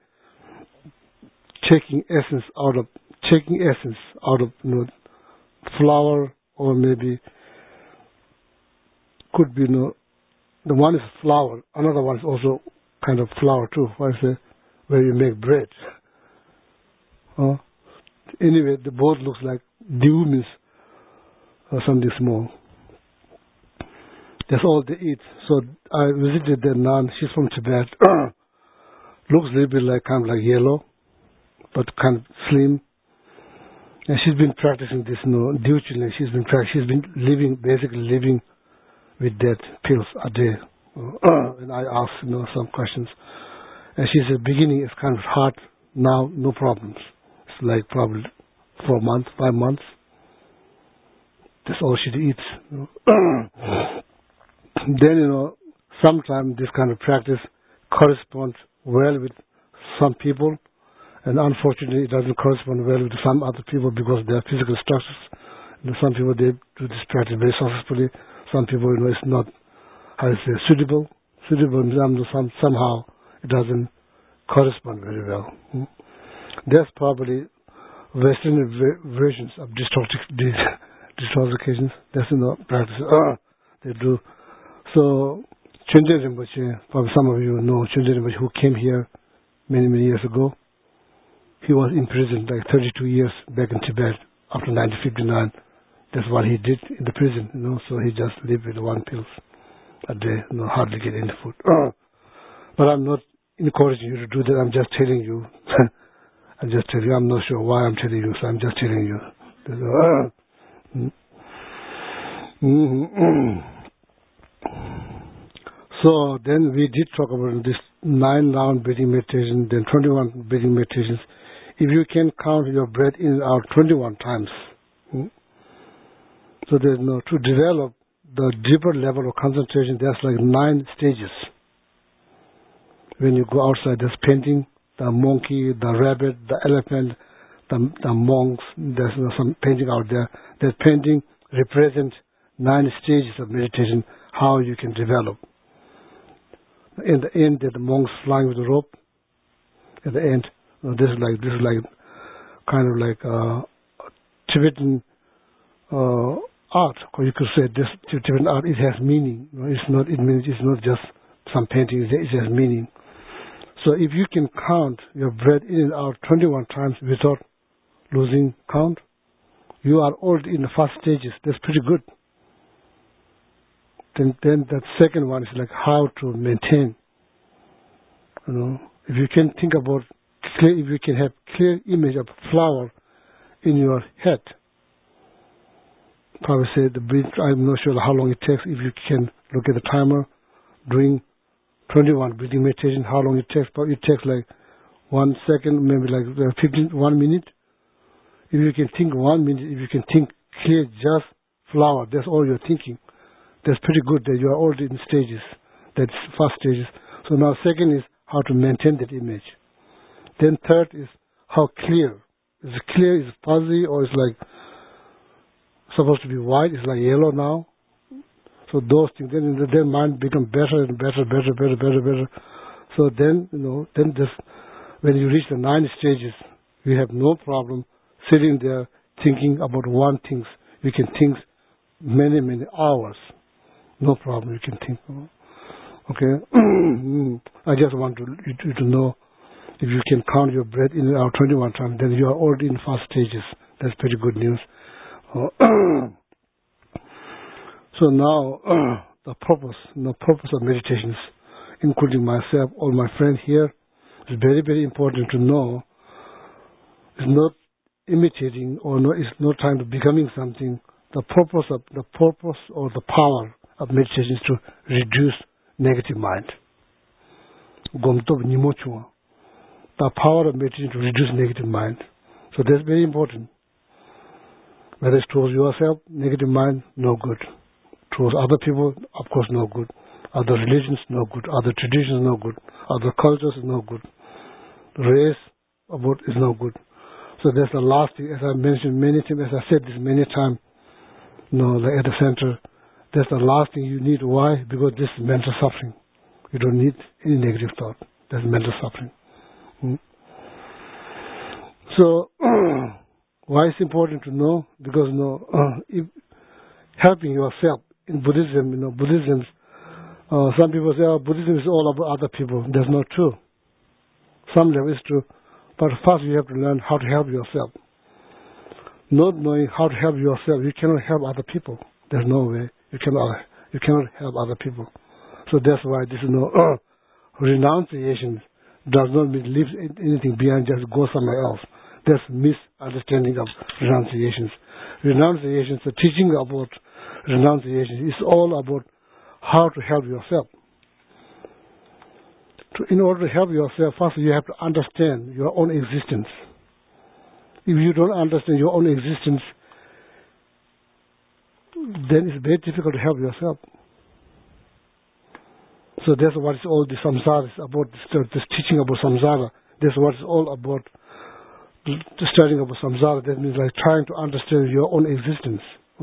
Taking essence out of, taking essence out of, you know, flower, or maybe could be, you know, the one is flower, another one is also kind of flower too. What I say, where you make bread. Uh, anyway, the both looks like Diu means uh, something small. That's all they eat. So I visited the nun. She's from Tibet. Looks a little bit like kind of like yellow, but kind of slim. And she's been practicing this, you know, Diu Chule. She's been she's been living, basically living with that pills a day. Uh, and I asked, you know, some questions. And she said, beginning is kind of hard. Now, no problems. It's like probably four months, five months. That's all she eats. You know. Then, you know, sometimes this kind of practice corresponds well with some people. And unfortunately, it doesn't correspond well with some other people because they are physical structures. You know, some people, they do this practice very successfully. Some people, you know, it's not, how to say, suitable. Suitable means some, somehow it doesn't correspond very well. Hmm? There's probably Western ver- versions of detoxifications. That's, you know, practice. Uh, they do. So, Chöngyal Rinpoche, probably some of you know Chöngyal Rinpoche, who came here many, many years ago. He was in prison like thirty-two years back in Tibet after nineteen fifty-nine. That's what he did in the prison, you know, so he just lived with one pill a day, you know, hardly get any food. Uh, but I'm not encouraging you to do that, I'm just telling you. I'm just telling you, I'm not sure why I'm telling you, so I'm just telling you. Uh, mm-hmm. So then we did talk about this nine round breathing meditation, then twenty-one breathing meditations. If you can count your breath in and out twenty-one times. Hmm? So there's no, to develop the deeper level of concentration, there's like nine stages. When you go outside, there's painting, the monkey, the rabbit, the elephant, the, the monks, there's, you know, some painting out there. That painting represents nine stages of meditation, how you can develop. In the end, the monks flying with the rope. At the end, you know, this is like this is like kind of like uh, Tibetan uh, art, or you could say this Tibetan art. It has meaning. You know, it's not. It means it's not just some painting. It has meaning. So if you can count your breath in and out twenty-one times without losing count, you are already in the first stages. That's pretty good. Then, then that second one is like how to maintain. You know, if you can think about clear, if you can have clear image of flower in your head. Probably say the breath. I'm not sure how long it takes. If you can look at the timer, doing twenty-one breathing meditation, how long it takes? But it takes like one second, maybe like fifteen, one minute. If you can think one minute, if you can think clear, just flower, that's all you're thinking. That's pretty good that you are already in stages. That's first stages. So now second is how to maintain that image. Then third is how clear. Is it clear, is it fuzzy, or is like supposed to be white, it's like yellow now. So those things, then their mind become better and better, better, better, better, better. So then, you know, then just when you reach the nine stages, you have no problem sitting there thinking about one thing. You can think many, many hours. No problem, you can think. Okay? I just want to, you, to, you to know, if you can count your breath in and out twenty-one times, then you are already in first stages. That's pretty good news. Uh, so now, uh, the purpose, the purpose of meditations, including myself, all my friends here, is very, very important to know. It's not imitating or no, it's not trying to becoming something. The purpose of the purpose or the power of meditation is to reduce negative mind. The power of meditation to reduce negative mind. So that's very important. Whether it's towards yourself, negative mind, no good. Towards other people, of course, no good. Other religions, no good. Other traditions, no good. Other cultures, no good. Race, about is no good. So that's the last thing, as I mentioned many times, as I said this many times, you know, like at the center, that's the last thing you need. Why? Because this is mental suffering. You don't need any negative thought. That's mental suffering. Hmm? So, why it's important to know? Because you know, uh, if helping yourself in Buddhism, you know, Buddhism. Uh, some people say, "Oh, Buddhism is all about other people." That's not true. Some level is true, but first you have to learn how to help yourself. Not knowing how to help yourself, you cannot help other people. There's no way you cannot. You cannot help other people. So that's why this is no uh, renunciation does not mean leave anything behind, just go somewhere else. That's misunderstanding of renunciations. Renunciations, the teaching about renunciation is all about how to help yourself. To, in order to help yourself, first you have to understand your own existence. If you don't understand your own existence, then it's very difficult to help yourself. So that's what it's all the samsara is about, this, this teaching about samsara. That's what it's all about. The studying about samsara, that means like trying to understand your own existence.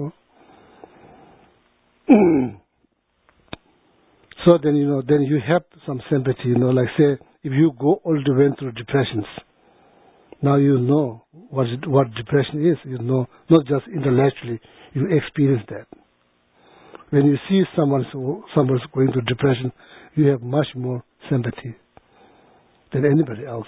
So then, you know, then you have some sympathy, you know, like say, if you go all the way through depressions, now you know what it, what depression is, you know, not just intellectually, you experience that. When you see someone someone's going through depression, you have much more sympathy than anybody else.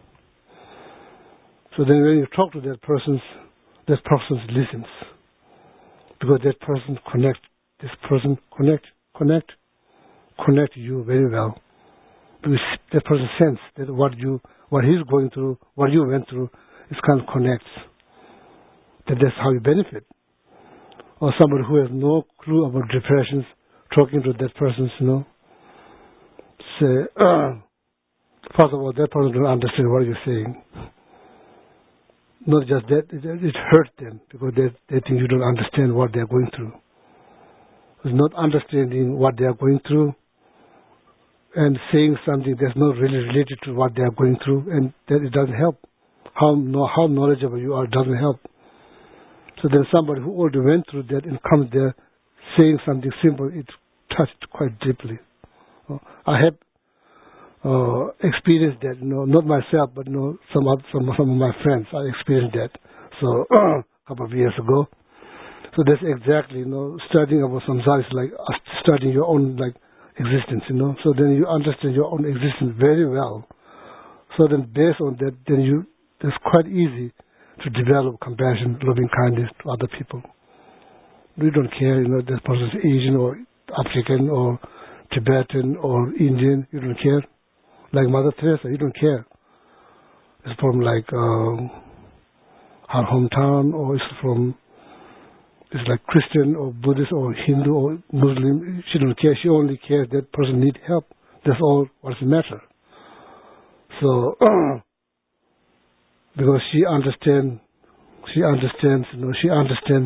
So then when you talk to that person, that person listens. Because that person connect, this person connect, connect, connect you very well. Because that person sense that what you, what he's going through, what you went through, it kind of connects. That that's how you benefit. Or somebody who has no clue about depressions, talking to that person, you know, say, uh, first of all, that person doesn't understand what you're saying. Not just that, it, it hurts them because they, they think you don't understand what they're going through. It's not understanding what they are going through and saying something that's not really related to what they are going through, and that it doesn't help. How, no, how knowledgeable you are doesn't help. So then somebody who already went through that and comes there saying something simple, it touched quite deeply. Uh, I have uh, experienced that, you know, not myself, but you know, some, other, some some of my friends. I experienced that. So a couple of years ago. So that's exactly, you know, studying about samsara is like studying your own like existence, you know. So then you understand your own existence very well. So then based on that, then you it's quite easy to develop compassion, loving kindness to other people. We don't care, you know, this person is Asian or African or Tibetan or Indian, you don't care. Like Mother Teresa, you don't care. It's from like uh, her hometown, or it's from, it's like Christian or Buddhist or Hindu or Muslim. She don't care. She only cares that person needs help. That's all what's the matter. So, because she understands, she understands, you know, she understands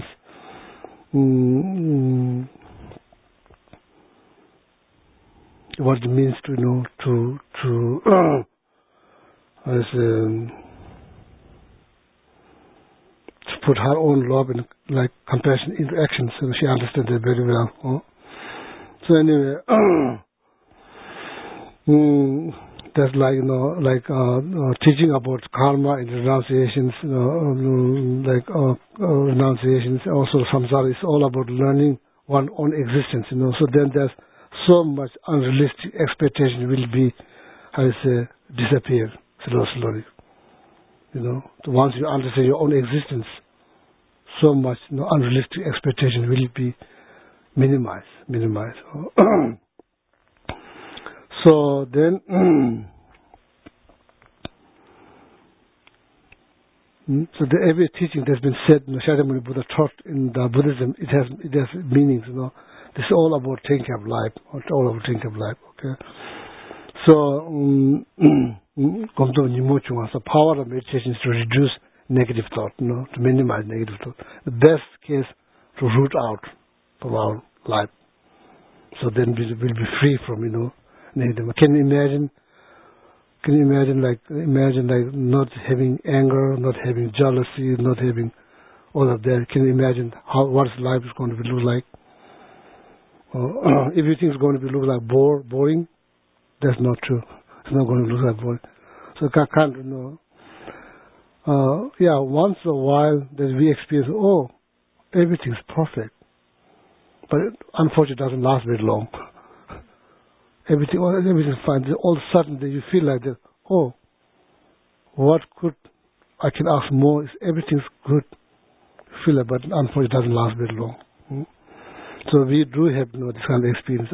mm, what it means to, you know, to, to, uh, as, um, to put her own love and, like, compassion into action, so she understands it very well. Huh? So anyway, mm, that's like, you know, like uh, uh, teaching about karma and renunciations, you know, um, like uh, uh, renunciations, also samsara is all about learning one's own existence, you know. So then there's so much unrealistic expectation will be, how to say, disappear slowly, slowly. You know, so once you understand your own existence, so much, you know, unrealistic expectation will be minimized, minimized. So then, so the every teaching that's been said, you know, Shakyamuni Buddha taught in the Buddhism, it has it has meanings, you know. This is all about taking care of life, all about taking care of life. Okay. So, um, so power of meditation is to reduce negative thought, you know, to minimize negative thought. The best case to root out from our life. So then we will be free from, you know, negative. Can you imagine? Can you imagine like imagine like not having anger, not having jealousy, not having all of that? Can you imagine how what life is going to be look like? Uh, everything is going to be look like bore, boring. That's not true. It's not going to look like boring. So I can't, you know. Uh, yeah, once in a while that we experience, oh, everything's perfect, but it, unfortunately, it doesn't last very long. Everything, everything's fine. All of a sudden, you feel like that. Oh, what could I can ask more? Is everything's good? You feel like, but unfortunately, it doesn't last very long. Hmm? So we do have, you know, this kind of experience.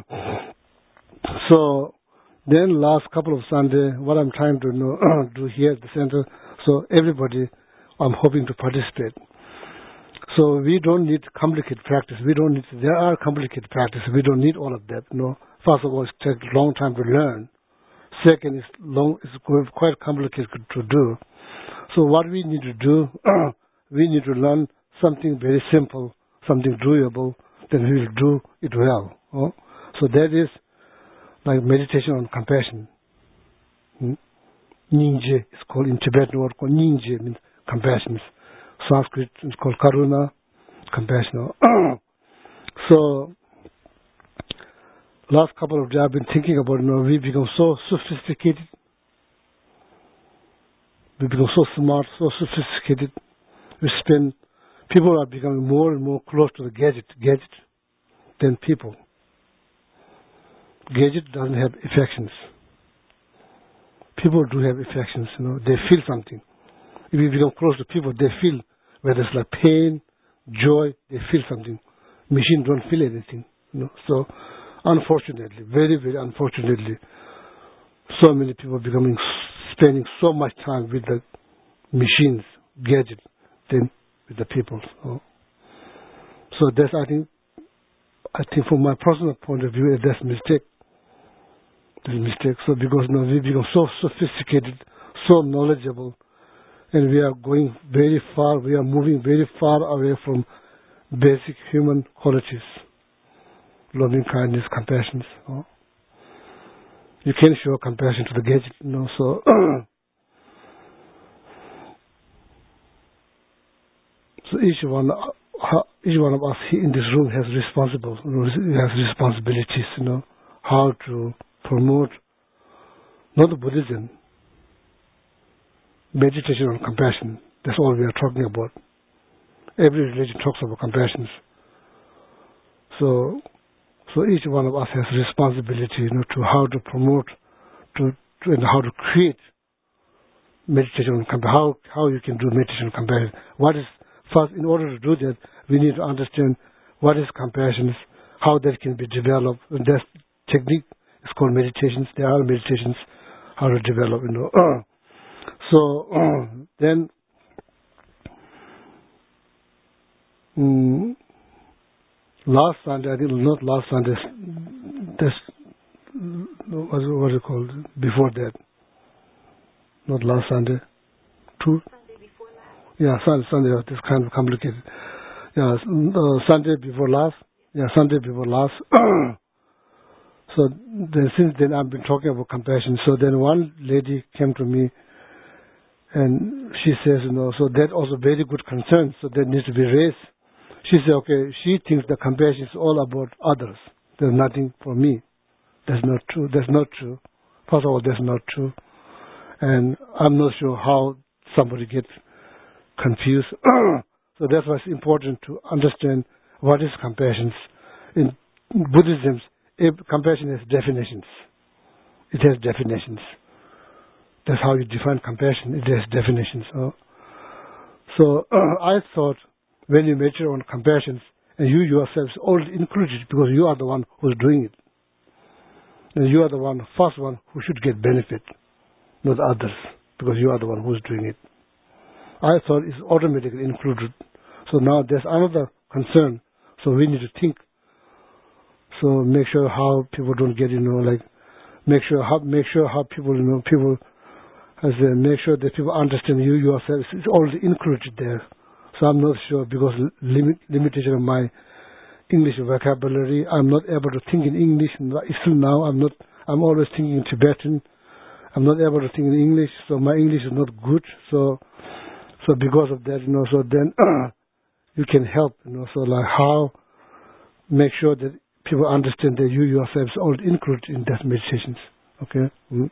So then, last couple of Sunday, what I'm trying to, you know, do here at the center. So everybody, I'm hoping to participate. So we don't need complicated practice. We don't need. There are complicated practices. We don't need all of that. You know. First of all, it takes a long time to learn. Second, it's long. It's quite complicated to do. So what we need to do, we need to learn something very simple, something doable. Then we will do it well. Oh? So that is like meditation on compassion. Hmm? Nyingje is called in Tibetan word called Nyingje, means compassion. Sanskrit is called Karuna, compassion. So last couple of days I've been thinking about, you know, we become so sophisticated, we become so smart, so sophisticated. We spend, people are becoming more and more close to the gadget, gadget than people. Gadget doesn't have affections. People do have affections, you know, they feel something. If you become close to people, they feel, whether it's like pain, joy, they feel something. Machines don't feel anything, you know. So, unfortunately, very, very unfortunately, so many people becoming, spending so much time with the machines, gadgets, than with the people. So, so that's, I think, I think from my personal point of view, that's a mistake. That's a mistake. So because, you know, we become so sophisticated, so knowledgeable, and we are going very far, we are moving very far away from basic human qualities. Loving kindness, compassion. So. You can show compassion to the gadget, you know, so so each one each one of us in this room has responsible has responsibilities, you know, how to promote not Buddhism, meditation on compassion. That's all we are talking about. Every religion talks about compassion. So, so each one of us has responsibility, you know, to how to promote, to, to and how to create meditation on compassion. How how you can do meditation on compassion. What is first? In order to do that, we need to understand what is compassion, how that can be developed. And that technique is called meditations. There are meditations how to develop, you know. So uh, then um, last Sunday, I think not last Sunday, this, what was it called? Before that. Not last Sunday. Two? Sunday before last. Yeah, Sunday, Sunday, this kind of complicated. Yeah, uh, Sunday before last. Yeah, Sunday before last. So then, since then I've been talking about compassion. So then one lady came to me and she says, you know, so that also very good concern. So that needs to be raised. She said, okay, she thinks that compassion is all about others. There's nothing for me. That's not true. That's not true. First of all, that's not true. And I'm not sure how somebody gets confused. So that's why it's important to understand what is compassion. In Buddhism, compassion has definitions. It has definitions. That's how you define compassion. It has definitions. So, so uh, I thought when you measure on compassion, and you yourselves already included because you are the one who's doing it. And you are the one, first one who should get benefit, not others, because you are the one who's doing it. I thought it's automatically included. So now there's another concern. So we need to think. So make sure how people don't get, you know, like, make sure how, make sure how people, you know, people, as uh, make sure that people understand you yourself. It's already included there. So I'm not sure because limit, limitation of my English vocabulary, I'm not able to think in English. Still now, I'm not, I'm always thinking in Tibetan. I'm not able to think in English, so my English is not good. So, so because of that, you know, so then you can help, you know, so like how make sure that people understand that you yourselves all included in that meditations. Okay? Mm.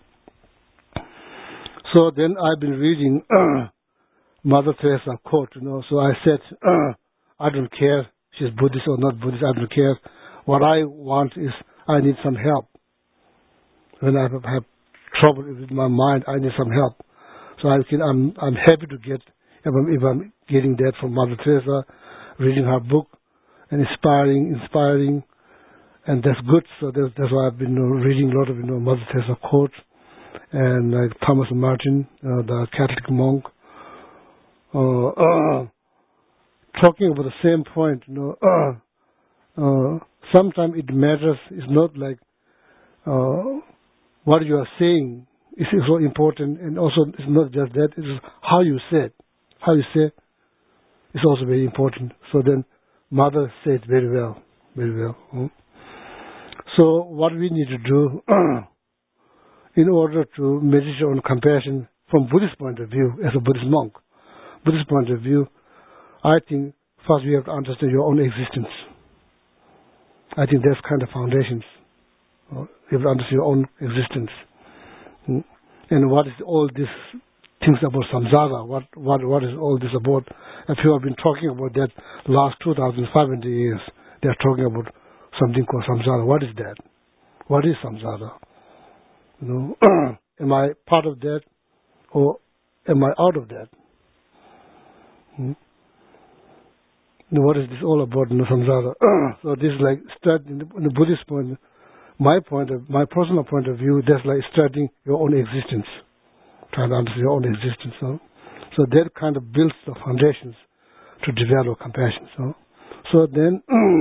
So then I've been reading Mother Teresa quote, you know, so I said, I don't care, she's Buddhist or not Buddhist, I don't care. What I want is I need some help. When I have, have trouble with my mind, I need some help. So I can, I'm, I'm happy to get, if I'm, if I'm getting that from Mother Teresa, reading her book, and inspiring, inspiring, and that's good. So that's, that's why I've been you know, reading a lot of you know Mother Teresa quotes, and like Thomas Martin, uh, the Catholic monk, uh, uh, talking about the same point. You know, uh, uh, sometimes it matters. It's not like uh, what you are saying is so important, and also it's not just that. It's how you say it. How you say it is also very important. So then, Mother said very well, very well. Hmm? So what we need to do in order to meditate on compassion from Buddhist point of view, as a Buddhist monk, Buddhist point of view, I think first we have to understand your own existence. I think that's kind of foundations. You have to understand your own existence. And what is all these things about samsara? What what what is all this about? If you have been talking about that last two thousand five hundred years, they are talking about something called samsara. What is that? What is samsara? You know, am I part of that, or am I out of that? Hmm? You know, what is this all about? You know, samsara. So this is like start in the, in the Buddhist point. My point of my personal point of view, that's like studying your own existence, trying to understand your own existence. So, so that kind of builds the foundations to develop compassion. So, so then.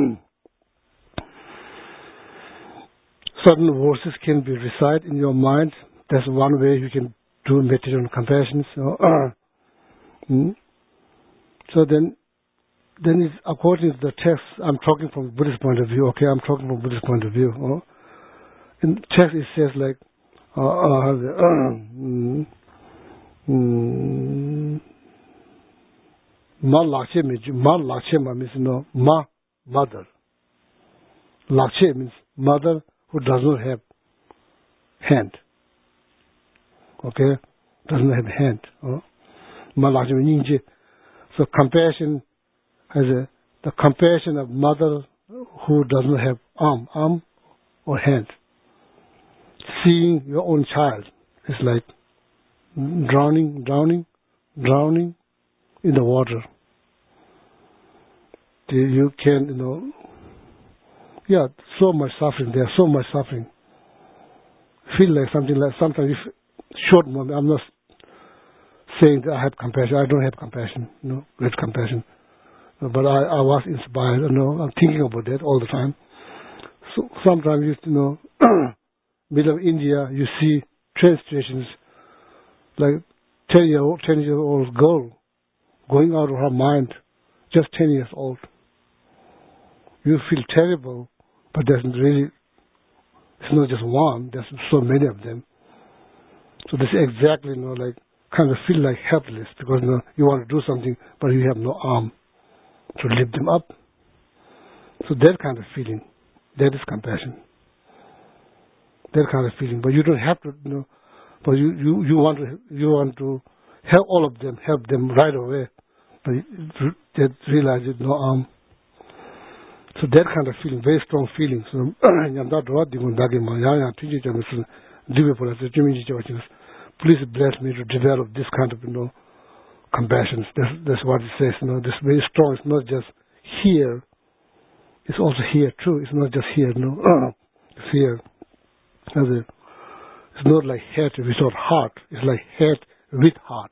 Certain verses can be recited in your mind. That's one way you can do meditation on compassion. So, uh, mm. so then, then it's according to the text. I'm talking from Buddhist point of view. Okay, I'm talking from Buddhist point of view. Uh, in text it says like, uh, uh, uh, mm, mm, ma lakche means ma lakche means no ma mother. Lakche means mother who does not have hand. Okay? Doesn't have hand. Oh? So compassion has a, the compassion of mother who does not have arm, arm or hand. Seeing your own child is like drowning, drowning, drowning in the water. You can, you know, Yeah, so much suffering. There's so much suffering. Feel like something like sometimes if short moment. I'm not saying that I have compassion. I don't have compassion. You know, great compassion. But I, I was inspired. You know, I'm thinking about that all the time. So sometimes you, you know, middle of India, you see train stations like ten year old, ten year old girl going out of her mind, just ten years old. You feel terrible, but there's really, it's not just one, there's so many of them. So this is exactly, you know, like, kind of feel like helpless because, you know, you want to do something, but you have no arm to lift them up. So that kind of feeling, that is compassion. That kind of feeling. But you don't have to, you know, but you, you, you want to, you want to help all of them, help them right away. But they realize there's no arm. So that kind of feeling, very strong feeling. So I'm not what you want to please bless me to develop this kind of, you know, compassion. That's, that's what it says, you know, this very strong. It's not just here, it's also here too. It's not just here, you know, it's here. It's not like head without heart. It's like head with heart.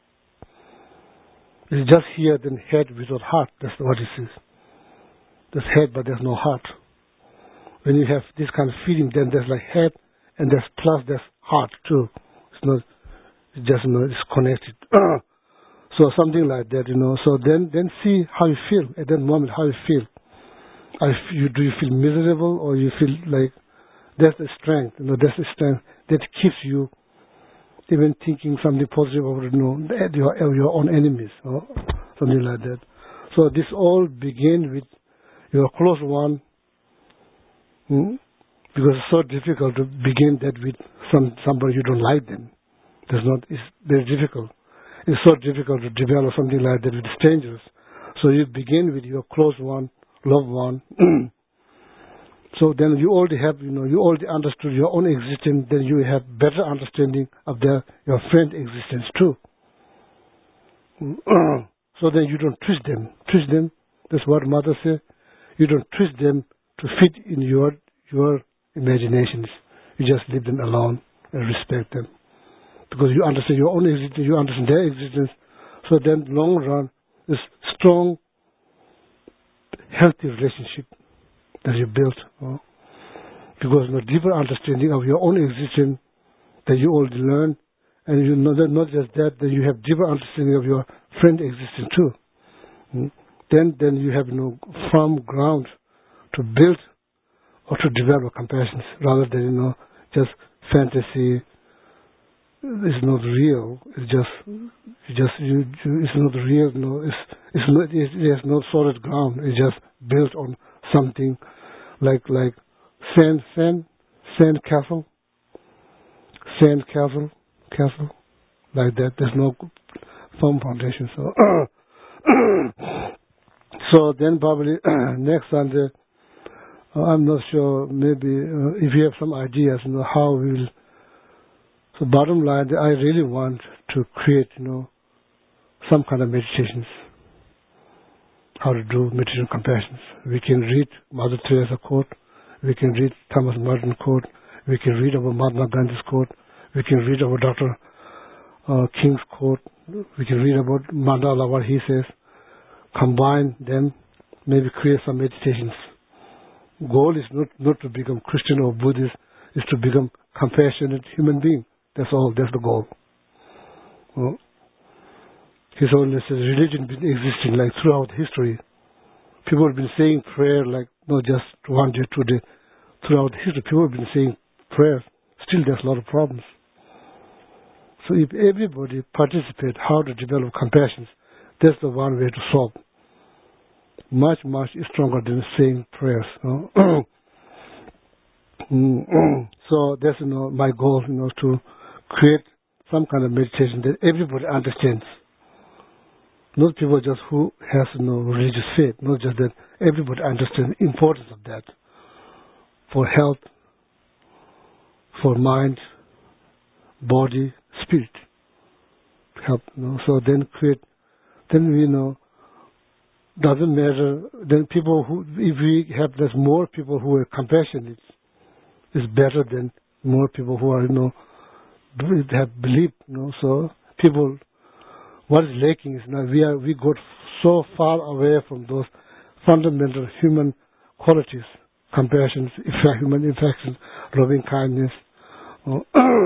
It's just here, then head without heart. That's what it says. There's head, but there's no heart. When you have this kind of feeling, then there's like head, and there's plus there's heart too. It's not, it's just, you know, it's connected. So something like that, you know. So then, then see how you feel at that moment. How you feel. Are you, do you feel miserable, or you feel like that's the strength? You know, that's the strength that keeps you even thinking something positive about, you know, your your own enemies or something like that. So this all begin with your close one, hmm? Because it's so difficult to begin that with some somebody you don't like them. There's not. It's very difficult. It's so difficult to develop something like that with strangers. So you begin with your close one, loved one. So then you already have, you know, you already understood your own existence. Then you have better understanding of their your friend existence too. So then you don't twist them. Twist them. That's what Mother said. You don't twist them to fit in your your imaginations. You just leave them alone and respect them. Because you understand your own existence, you understand their existence. So then, long run, this strong, healthy relationship that you built. Uh, because the deeper understanding of your own existence that you already learn, and you know that not just that, then you have deeper understanding of your friend existence too. Mm. Then, then you have, you know, firm ground to build or to develop compassion, rather than, you know, just fantasy. It's not real. It's just, it's just, you, you, it's not real. No, it's, it's not. It, it has no solid ground. It's just built on something like, like sand, sand, sand castle, sand castle, castle, like that. There's no firm foundation. So, so then probably next Sunday, uh, I'm not sure. Maybe uh, if you have some ideas, you know, how we will. So bottom line, I really want to create, you know, some kind of meditations. How to do meditation compassion. We can read Mother Teresa quote. We can read Thomas Merton quote. We can read about Mahatma Gandhi's quote. We can read about Doctor Uh, King's quote. We can read about Mandala, what he says. Combine them, maybe create some meditations. Goal is not, not to become Christian or Buddhist, is to become compassionate human being. That's all. That's the goal. Well, His Holiness says religion been existing like throughout history. People have been saying prayer like not just one day, two days. Throughout history, people have been saying prayers. Still, there's a lot of problems. So if everybody participates how to develop compassion, that's the one way to solve. Much, much stronger than saying prayers. You know? So that's, you know, my goal, you know, to create some kind of meditation that everybody understands. Not people just who has, you know, religious faith, not just that. Everybody understands the importance of that for health, for mind, body, spirit. Help, you know. So then create, then we, you know, doesn't matter. Then people who, if we have there's more people who are compassionate, it's better than more people who are, you know, have belief, you know. So people, what is lacking is now we are we got so far away from those fundamental human qualities, compassion, human affection, loving kindness. Uh,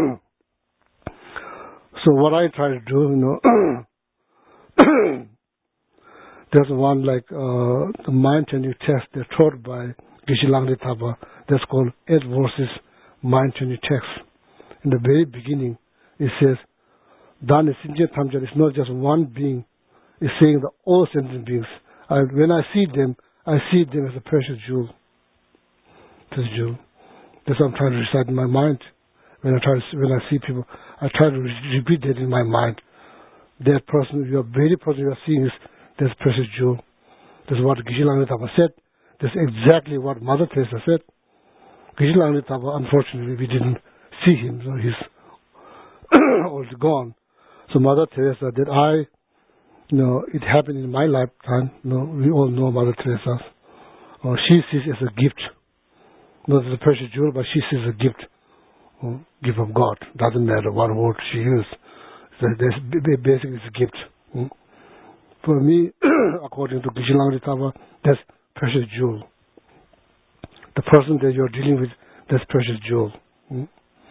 so what I try to do, you know, there's one like uh, the mind-changing text that's taught by Geshe Langde Thapa. That's called Eight Verses Mind-changing text. In the very beginning, it says, "Dan Sinje Thamjal is not just one being; it's saying that all sentient beings. I, when I see them, I see them as a precious jewel. Precious jewel. That's what I'm trying to recite in my mind. When I try to, when I see people, I try to re- repeat that in my mind. That person, your very person you are seeing is this precious jewel. That's what Geshe Langde Thapa said. That's exactly what Mother Teresa said. Geshe Langde Thapa, unfortunately, we didn't see him, so he's already gone. So Mother Teresa, that I, you know, it happened in my lifetime. You know, we all know Mother Teresa. Uh, she sees it as a gift. Not as a precious jewel, but she sees a gift. Uh, gift of God. Doesn't matter what word she uses. So basically, it's a gift. Uh, For me, according to Geshe Langde Thapa, that's precious jewel. The person that you're dealing with, that's precious jewel. Mm?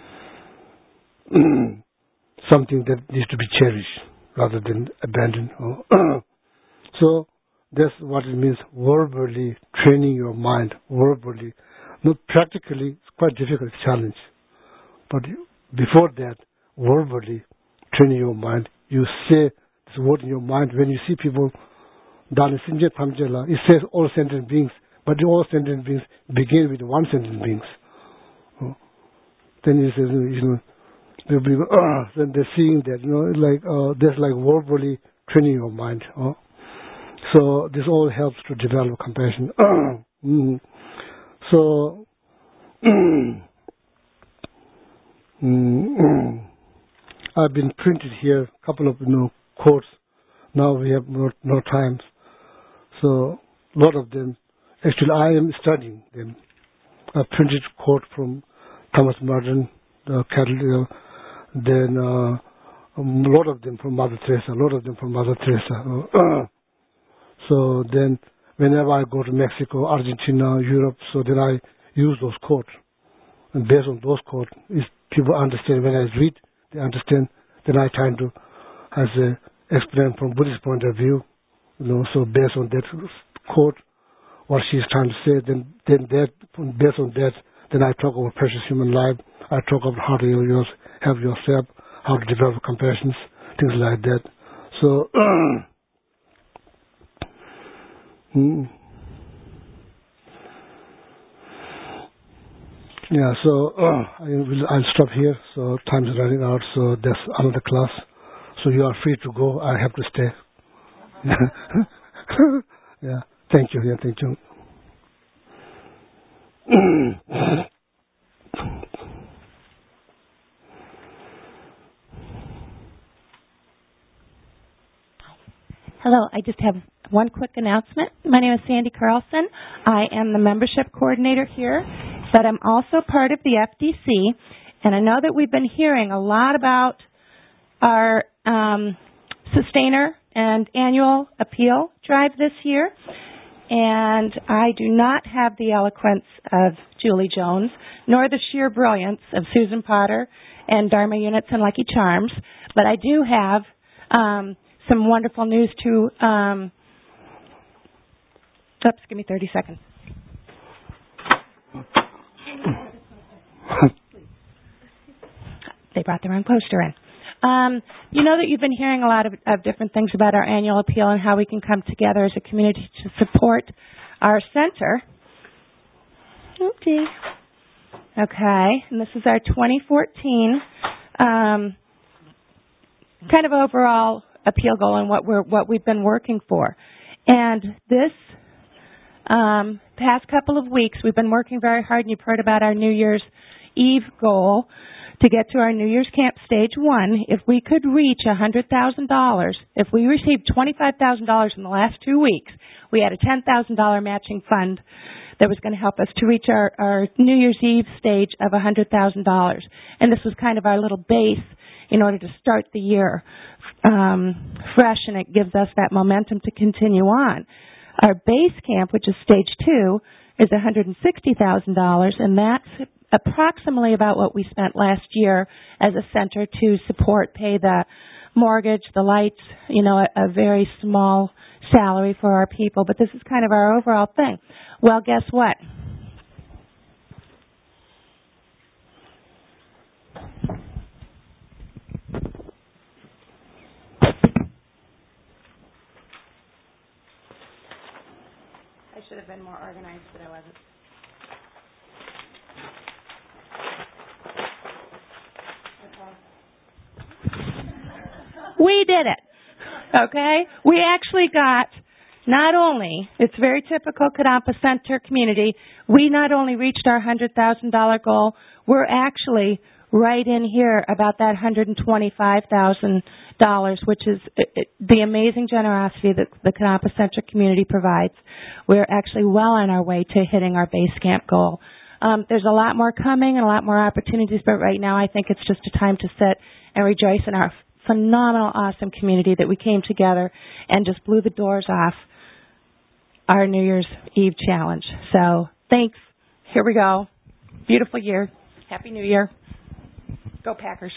Something that needs to be cherished rather than abandoned. So that's what it means, verbally training your mind, verbally. Not practically, it's quite difficult challenge. But before that, verbally training your mind, you say this word in your mind. When you see people, Dan Sinje Thamjala, it says all sentient beings, but all sentient beings begin with one sentient beings. Oh. Then you say, you know, they'll be, uh, then they're seeing that, you know, like uh, that's like verbally training your mind. Oh. So this all helps to develop compassion. mm. So. mm, I've been printed here a couple of you know quotes. Now we have no, no time. So a lot of them, actually I am studying them. I printed quote from Thomas Merton, uh, Cattle, uh, then uh, um, a lot of them from Mother Teresa, a lot of them from Mother Teresa. Uh, so then whenever I go to Mexico, Argentina, Europe, so then I use those quotes. And based on those quotes, if people understand, when I read, they understand, then I try to as a explain from Buddhist point of view, you know, so based on that quote, what she's trying to say, then then that based on that, then I talk about precious human life. I talk about how to use, help yourself, how to develop compassion, things like that. So, mm, yeah. So uh, I will, I'll stop here. So time is running out. So that's another class. So you are free to go. I have to stay. Yeah. Thank you. Yeah. Thank you. Hello. I just have one quick announcement. My name is Sandy Carlson. I am the membership coordinator here, but I'm also part of the F D C. And I know that we've been hearing a lot about our um, sustainer and annual appeal drive this year. And I do not have the eloquence of Julie Jones, nor the sheer brilliance of Susan Potter and Dharma Units and Lucky Charms, but I do have um, some wonderful news to... Um, oops, give me thirty seconds. They brought their own poster in. Um, you know that you've been hearing a lot of, of different things about our annual appeal and how we can come together as a community to support our center. Okay. Okay, and this is our twenty fourteen um, kind of overall appeal goal and what we're what we've been working for. And this um, past couple of weeks, we've been working very hard, and you've heard about our New Year's Eve goal to get to our New Year's Camp Stage one, if we could reach one hundred thousand dollars, if we received twenty-five thousand dollars in the last two weeks, we had a ten thousand dollars matching fund that was going to help us to reach our, our New Year's Eve stage of one hundred thousand dollars. And this was kind of our little base in order to start the year um, fresh, and it gives us that momentum to continue on. Our base camp, which is stage two, is one hundred sixty thousand dollars, and that's approximately about what we spent last year as a center to support, pay the mortgage, the lights, you know, a, a very small salary for our people. But this is kind of our overall thing. Well, guess what? I should have been more organized, but I wasn't. We did it, okay? We actually got, not only, it's very typical Kadampa Center community, we not only reached our one hundred thousand dollars goal, we're actually right in here about that one hundred twenty-five thousand dollars, which is the amazing generosity that the Kadampa Center community provides. We're actually well on our way to hitting our base camp goal. Um, there's a lot more coming and a lot more opportunities, but right now I think it's just a time to sit and rejoice in our phenomenal, awesome community that we came together and just blew the doors off our New Year's Eve challenge. So thanks. Here we go. Beautiful year. Happy New Year. Go Packers.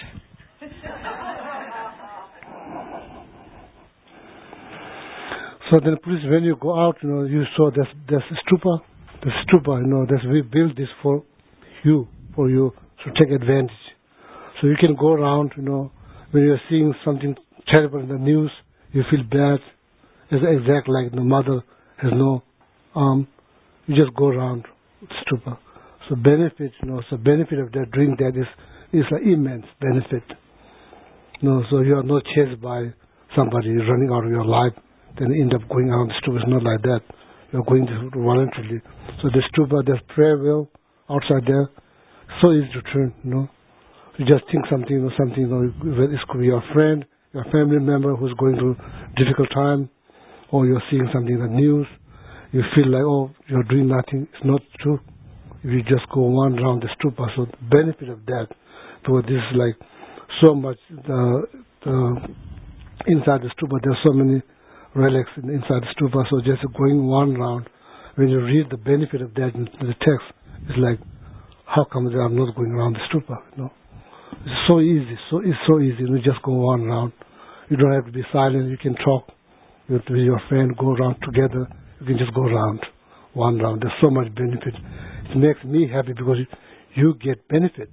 So then, please, when you go out, you know, you saw there's there's stupa, the stupa, you know, that we built this for you, for you to take advantage. So you can go around, you know, when you're seeing something terrible in the news, you feel bad. It's exact like the mother has no arm. You just go around with stupa. So benefit, you know, so benefit of that doing that is is an immense benefit. You know, so you are not chased by somebody running out of your life, then end up going around the stupa. It's not like that. You're going to voluntarily. So the stupa, there's prayer wheel outside there. So easy to turn, you know. You just think something or something, you know, it could be your friend, your family member who's going through a difficult time, or you're seeing something in the news. You feel like, oh, you're doing nothing. It's not true. If you just go one round the stupa, so the benefit of that, because this is like so much, the, the inside the stupa, there's so many relics inside the stupa, so just going one round, when you read the benefit of that in the text, it's like, how come I'm not going around the stupa, you know? It's so easy. So it's so easy. You just go one round. You don't have to be silent. You can talk with your friend. Go around together. You can just go around one round. There's so much benefit. It makes me happy because you get benefit.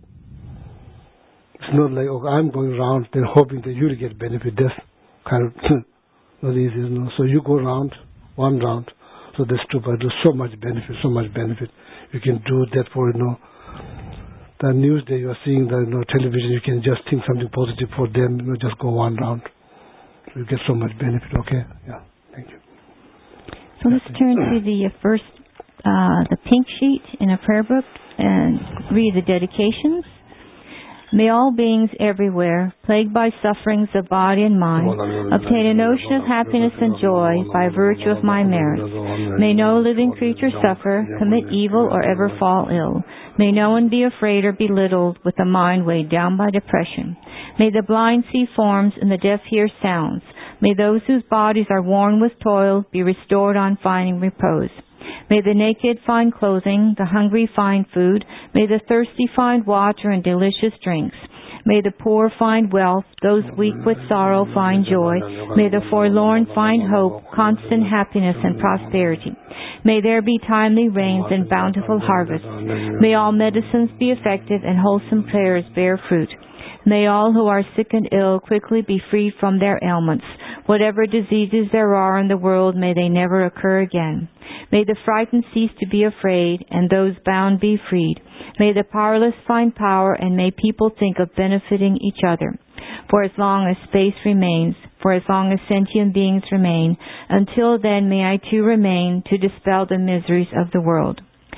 It's not like, oh, I'm going around then hoping that you'll get benefit. That's kind of not easy. You know? So you go around one round. So there's two, but there's so much benefit. So much benefit. You can do that for, you know, the news that you are seeing, the you know, television, you can just think something positive for them, you know, just go one round. So you get so much benefit, okay? Yeah, thank you. So let's turn to the first, uh, the pink sheet in a prayer book and read the dedications. May all beings everywhere, plagued by sufferings of body and mind, obtain a notion of happiness and joy by virtue of my merits. May no living creature suffer, commit evil, or ever fall ill. May no one be afraid or belittled with a mind weighed down by depression. May the blind see forms and the deaf hear sounds. May those whose bodies are worn with toil be restored on finding repose. May the naked find clothing, the hungry find food. May the thirsty find water and delicious drinks. May the poor find wealth, those weak with sorrow find joy. May the forlorn find hope, constant happiness and prosperity. May there be timely rains and bountiful harvests. May all medicines be effective and wholesome prayers bear fruit. May all who are sick and ill quickly be freed from their ailments. Whatever diseases there are in the world, may they never occur again. May the frightened cease to be afraid, and those bound be freed. May the powerless find power, and may people think of benefiting each other. For as long as space remains, for as long as sentient beings remain, until then may I too remain to dispel the miseries of the world.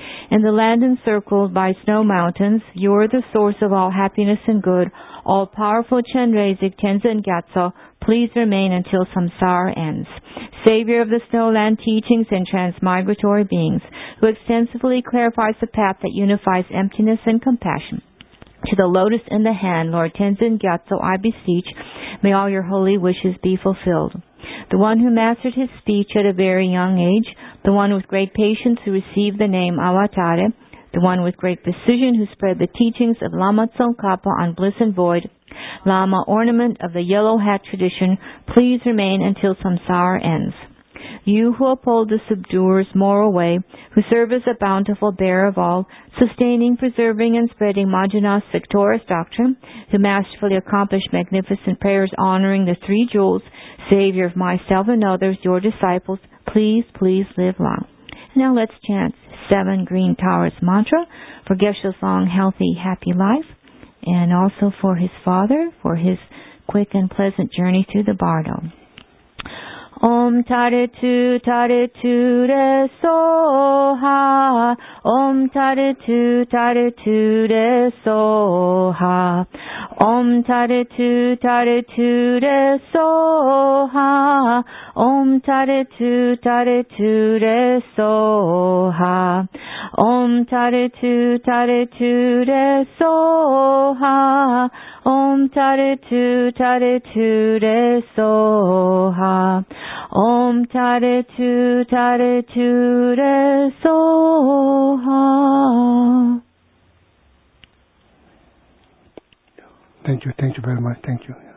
In the land encircled by snow mountains, you are the source of all happiness and good. All-powerful Chenrezig Tenzin Gyatso, please remain until samsara ends. Savior of the snowland teachings and transmigratory beings, who extensively clarifies the path that unifies emptiness and compassion. To the lotus in the hand, Lord Tenzin Gyatso, I beseech, may all your holy wishes be fulfilled. The one who mastered his speech at a very young age, the one with great patience who received the name Avatare, the one with great precision who spread the teachings of Lama Tsongkhapa on bliss and void, Lama ornament of the yellow hat tradition, please remain until samsara ends. You who uphold the subduer's moral way, who serve as a bountiful bearer of all, sustaining, preserving, and spreading Majjhima's victorious doctrine, who masterfully accomplish magnificent prayers honoring the three jewels, Savior of myself and others, your disciples, please, please live long. Now let's chant Seven Green Towers mantra for Geshe's long, healthy, happy life, and also for his father, for his quick and pleasant journey through the bardo. Om Tare Tu Tare Tu Re Soha. Om Tare Tu Tare Tu Re Soha. Om Tare Tu Tare Tu Re Soha. Om Tare Tu Tare Tu Re Soha. Om Tare Tu Tare Tu Re Soha. Om Tare Tu Tare Tu Re Soha. Om Tare Tu Tare Tu Re Soha. Thank you, thank you very much, thank you.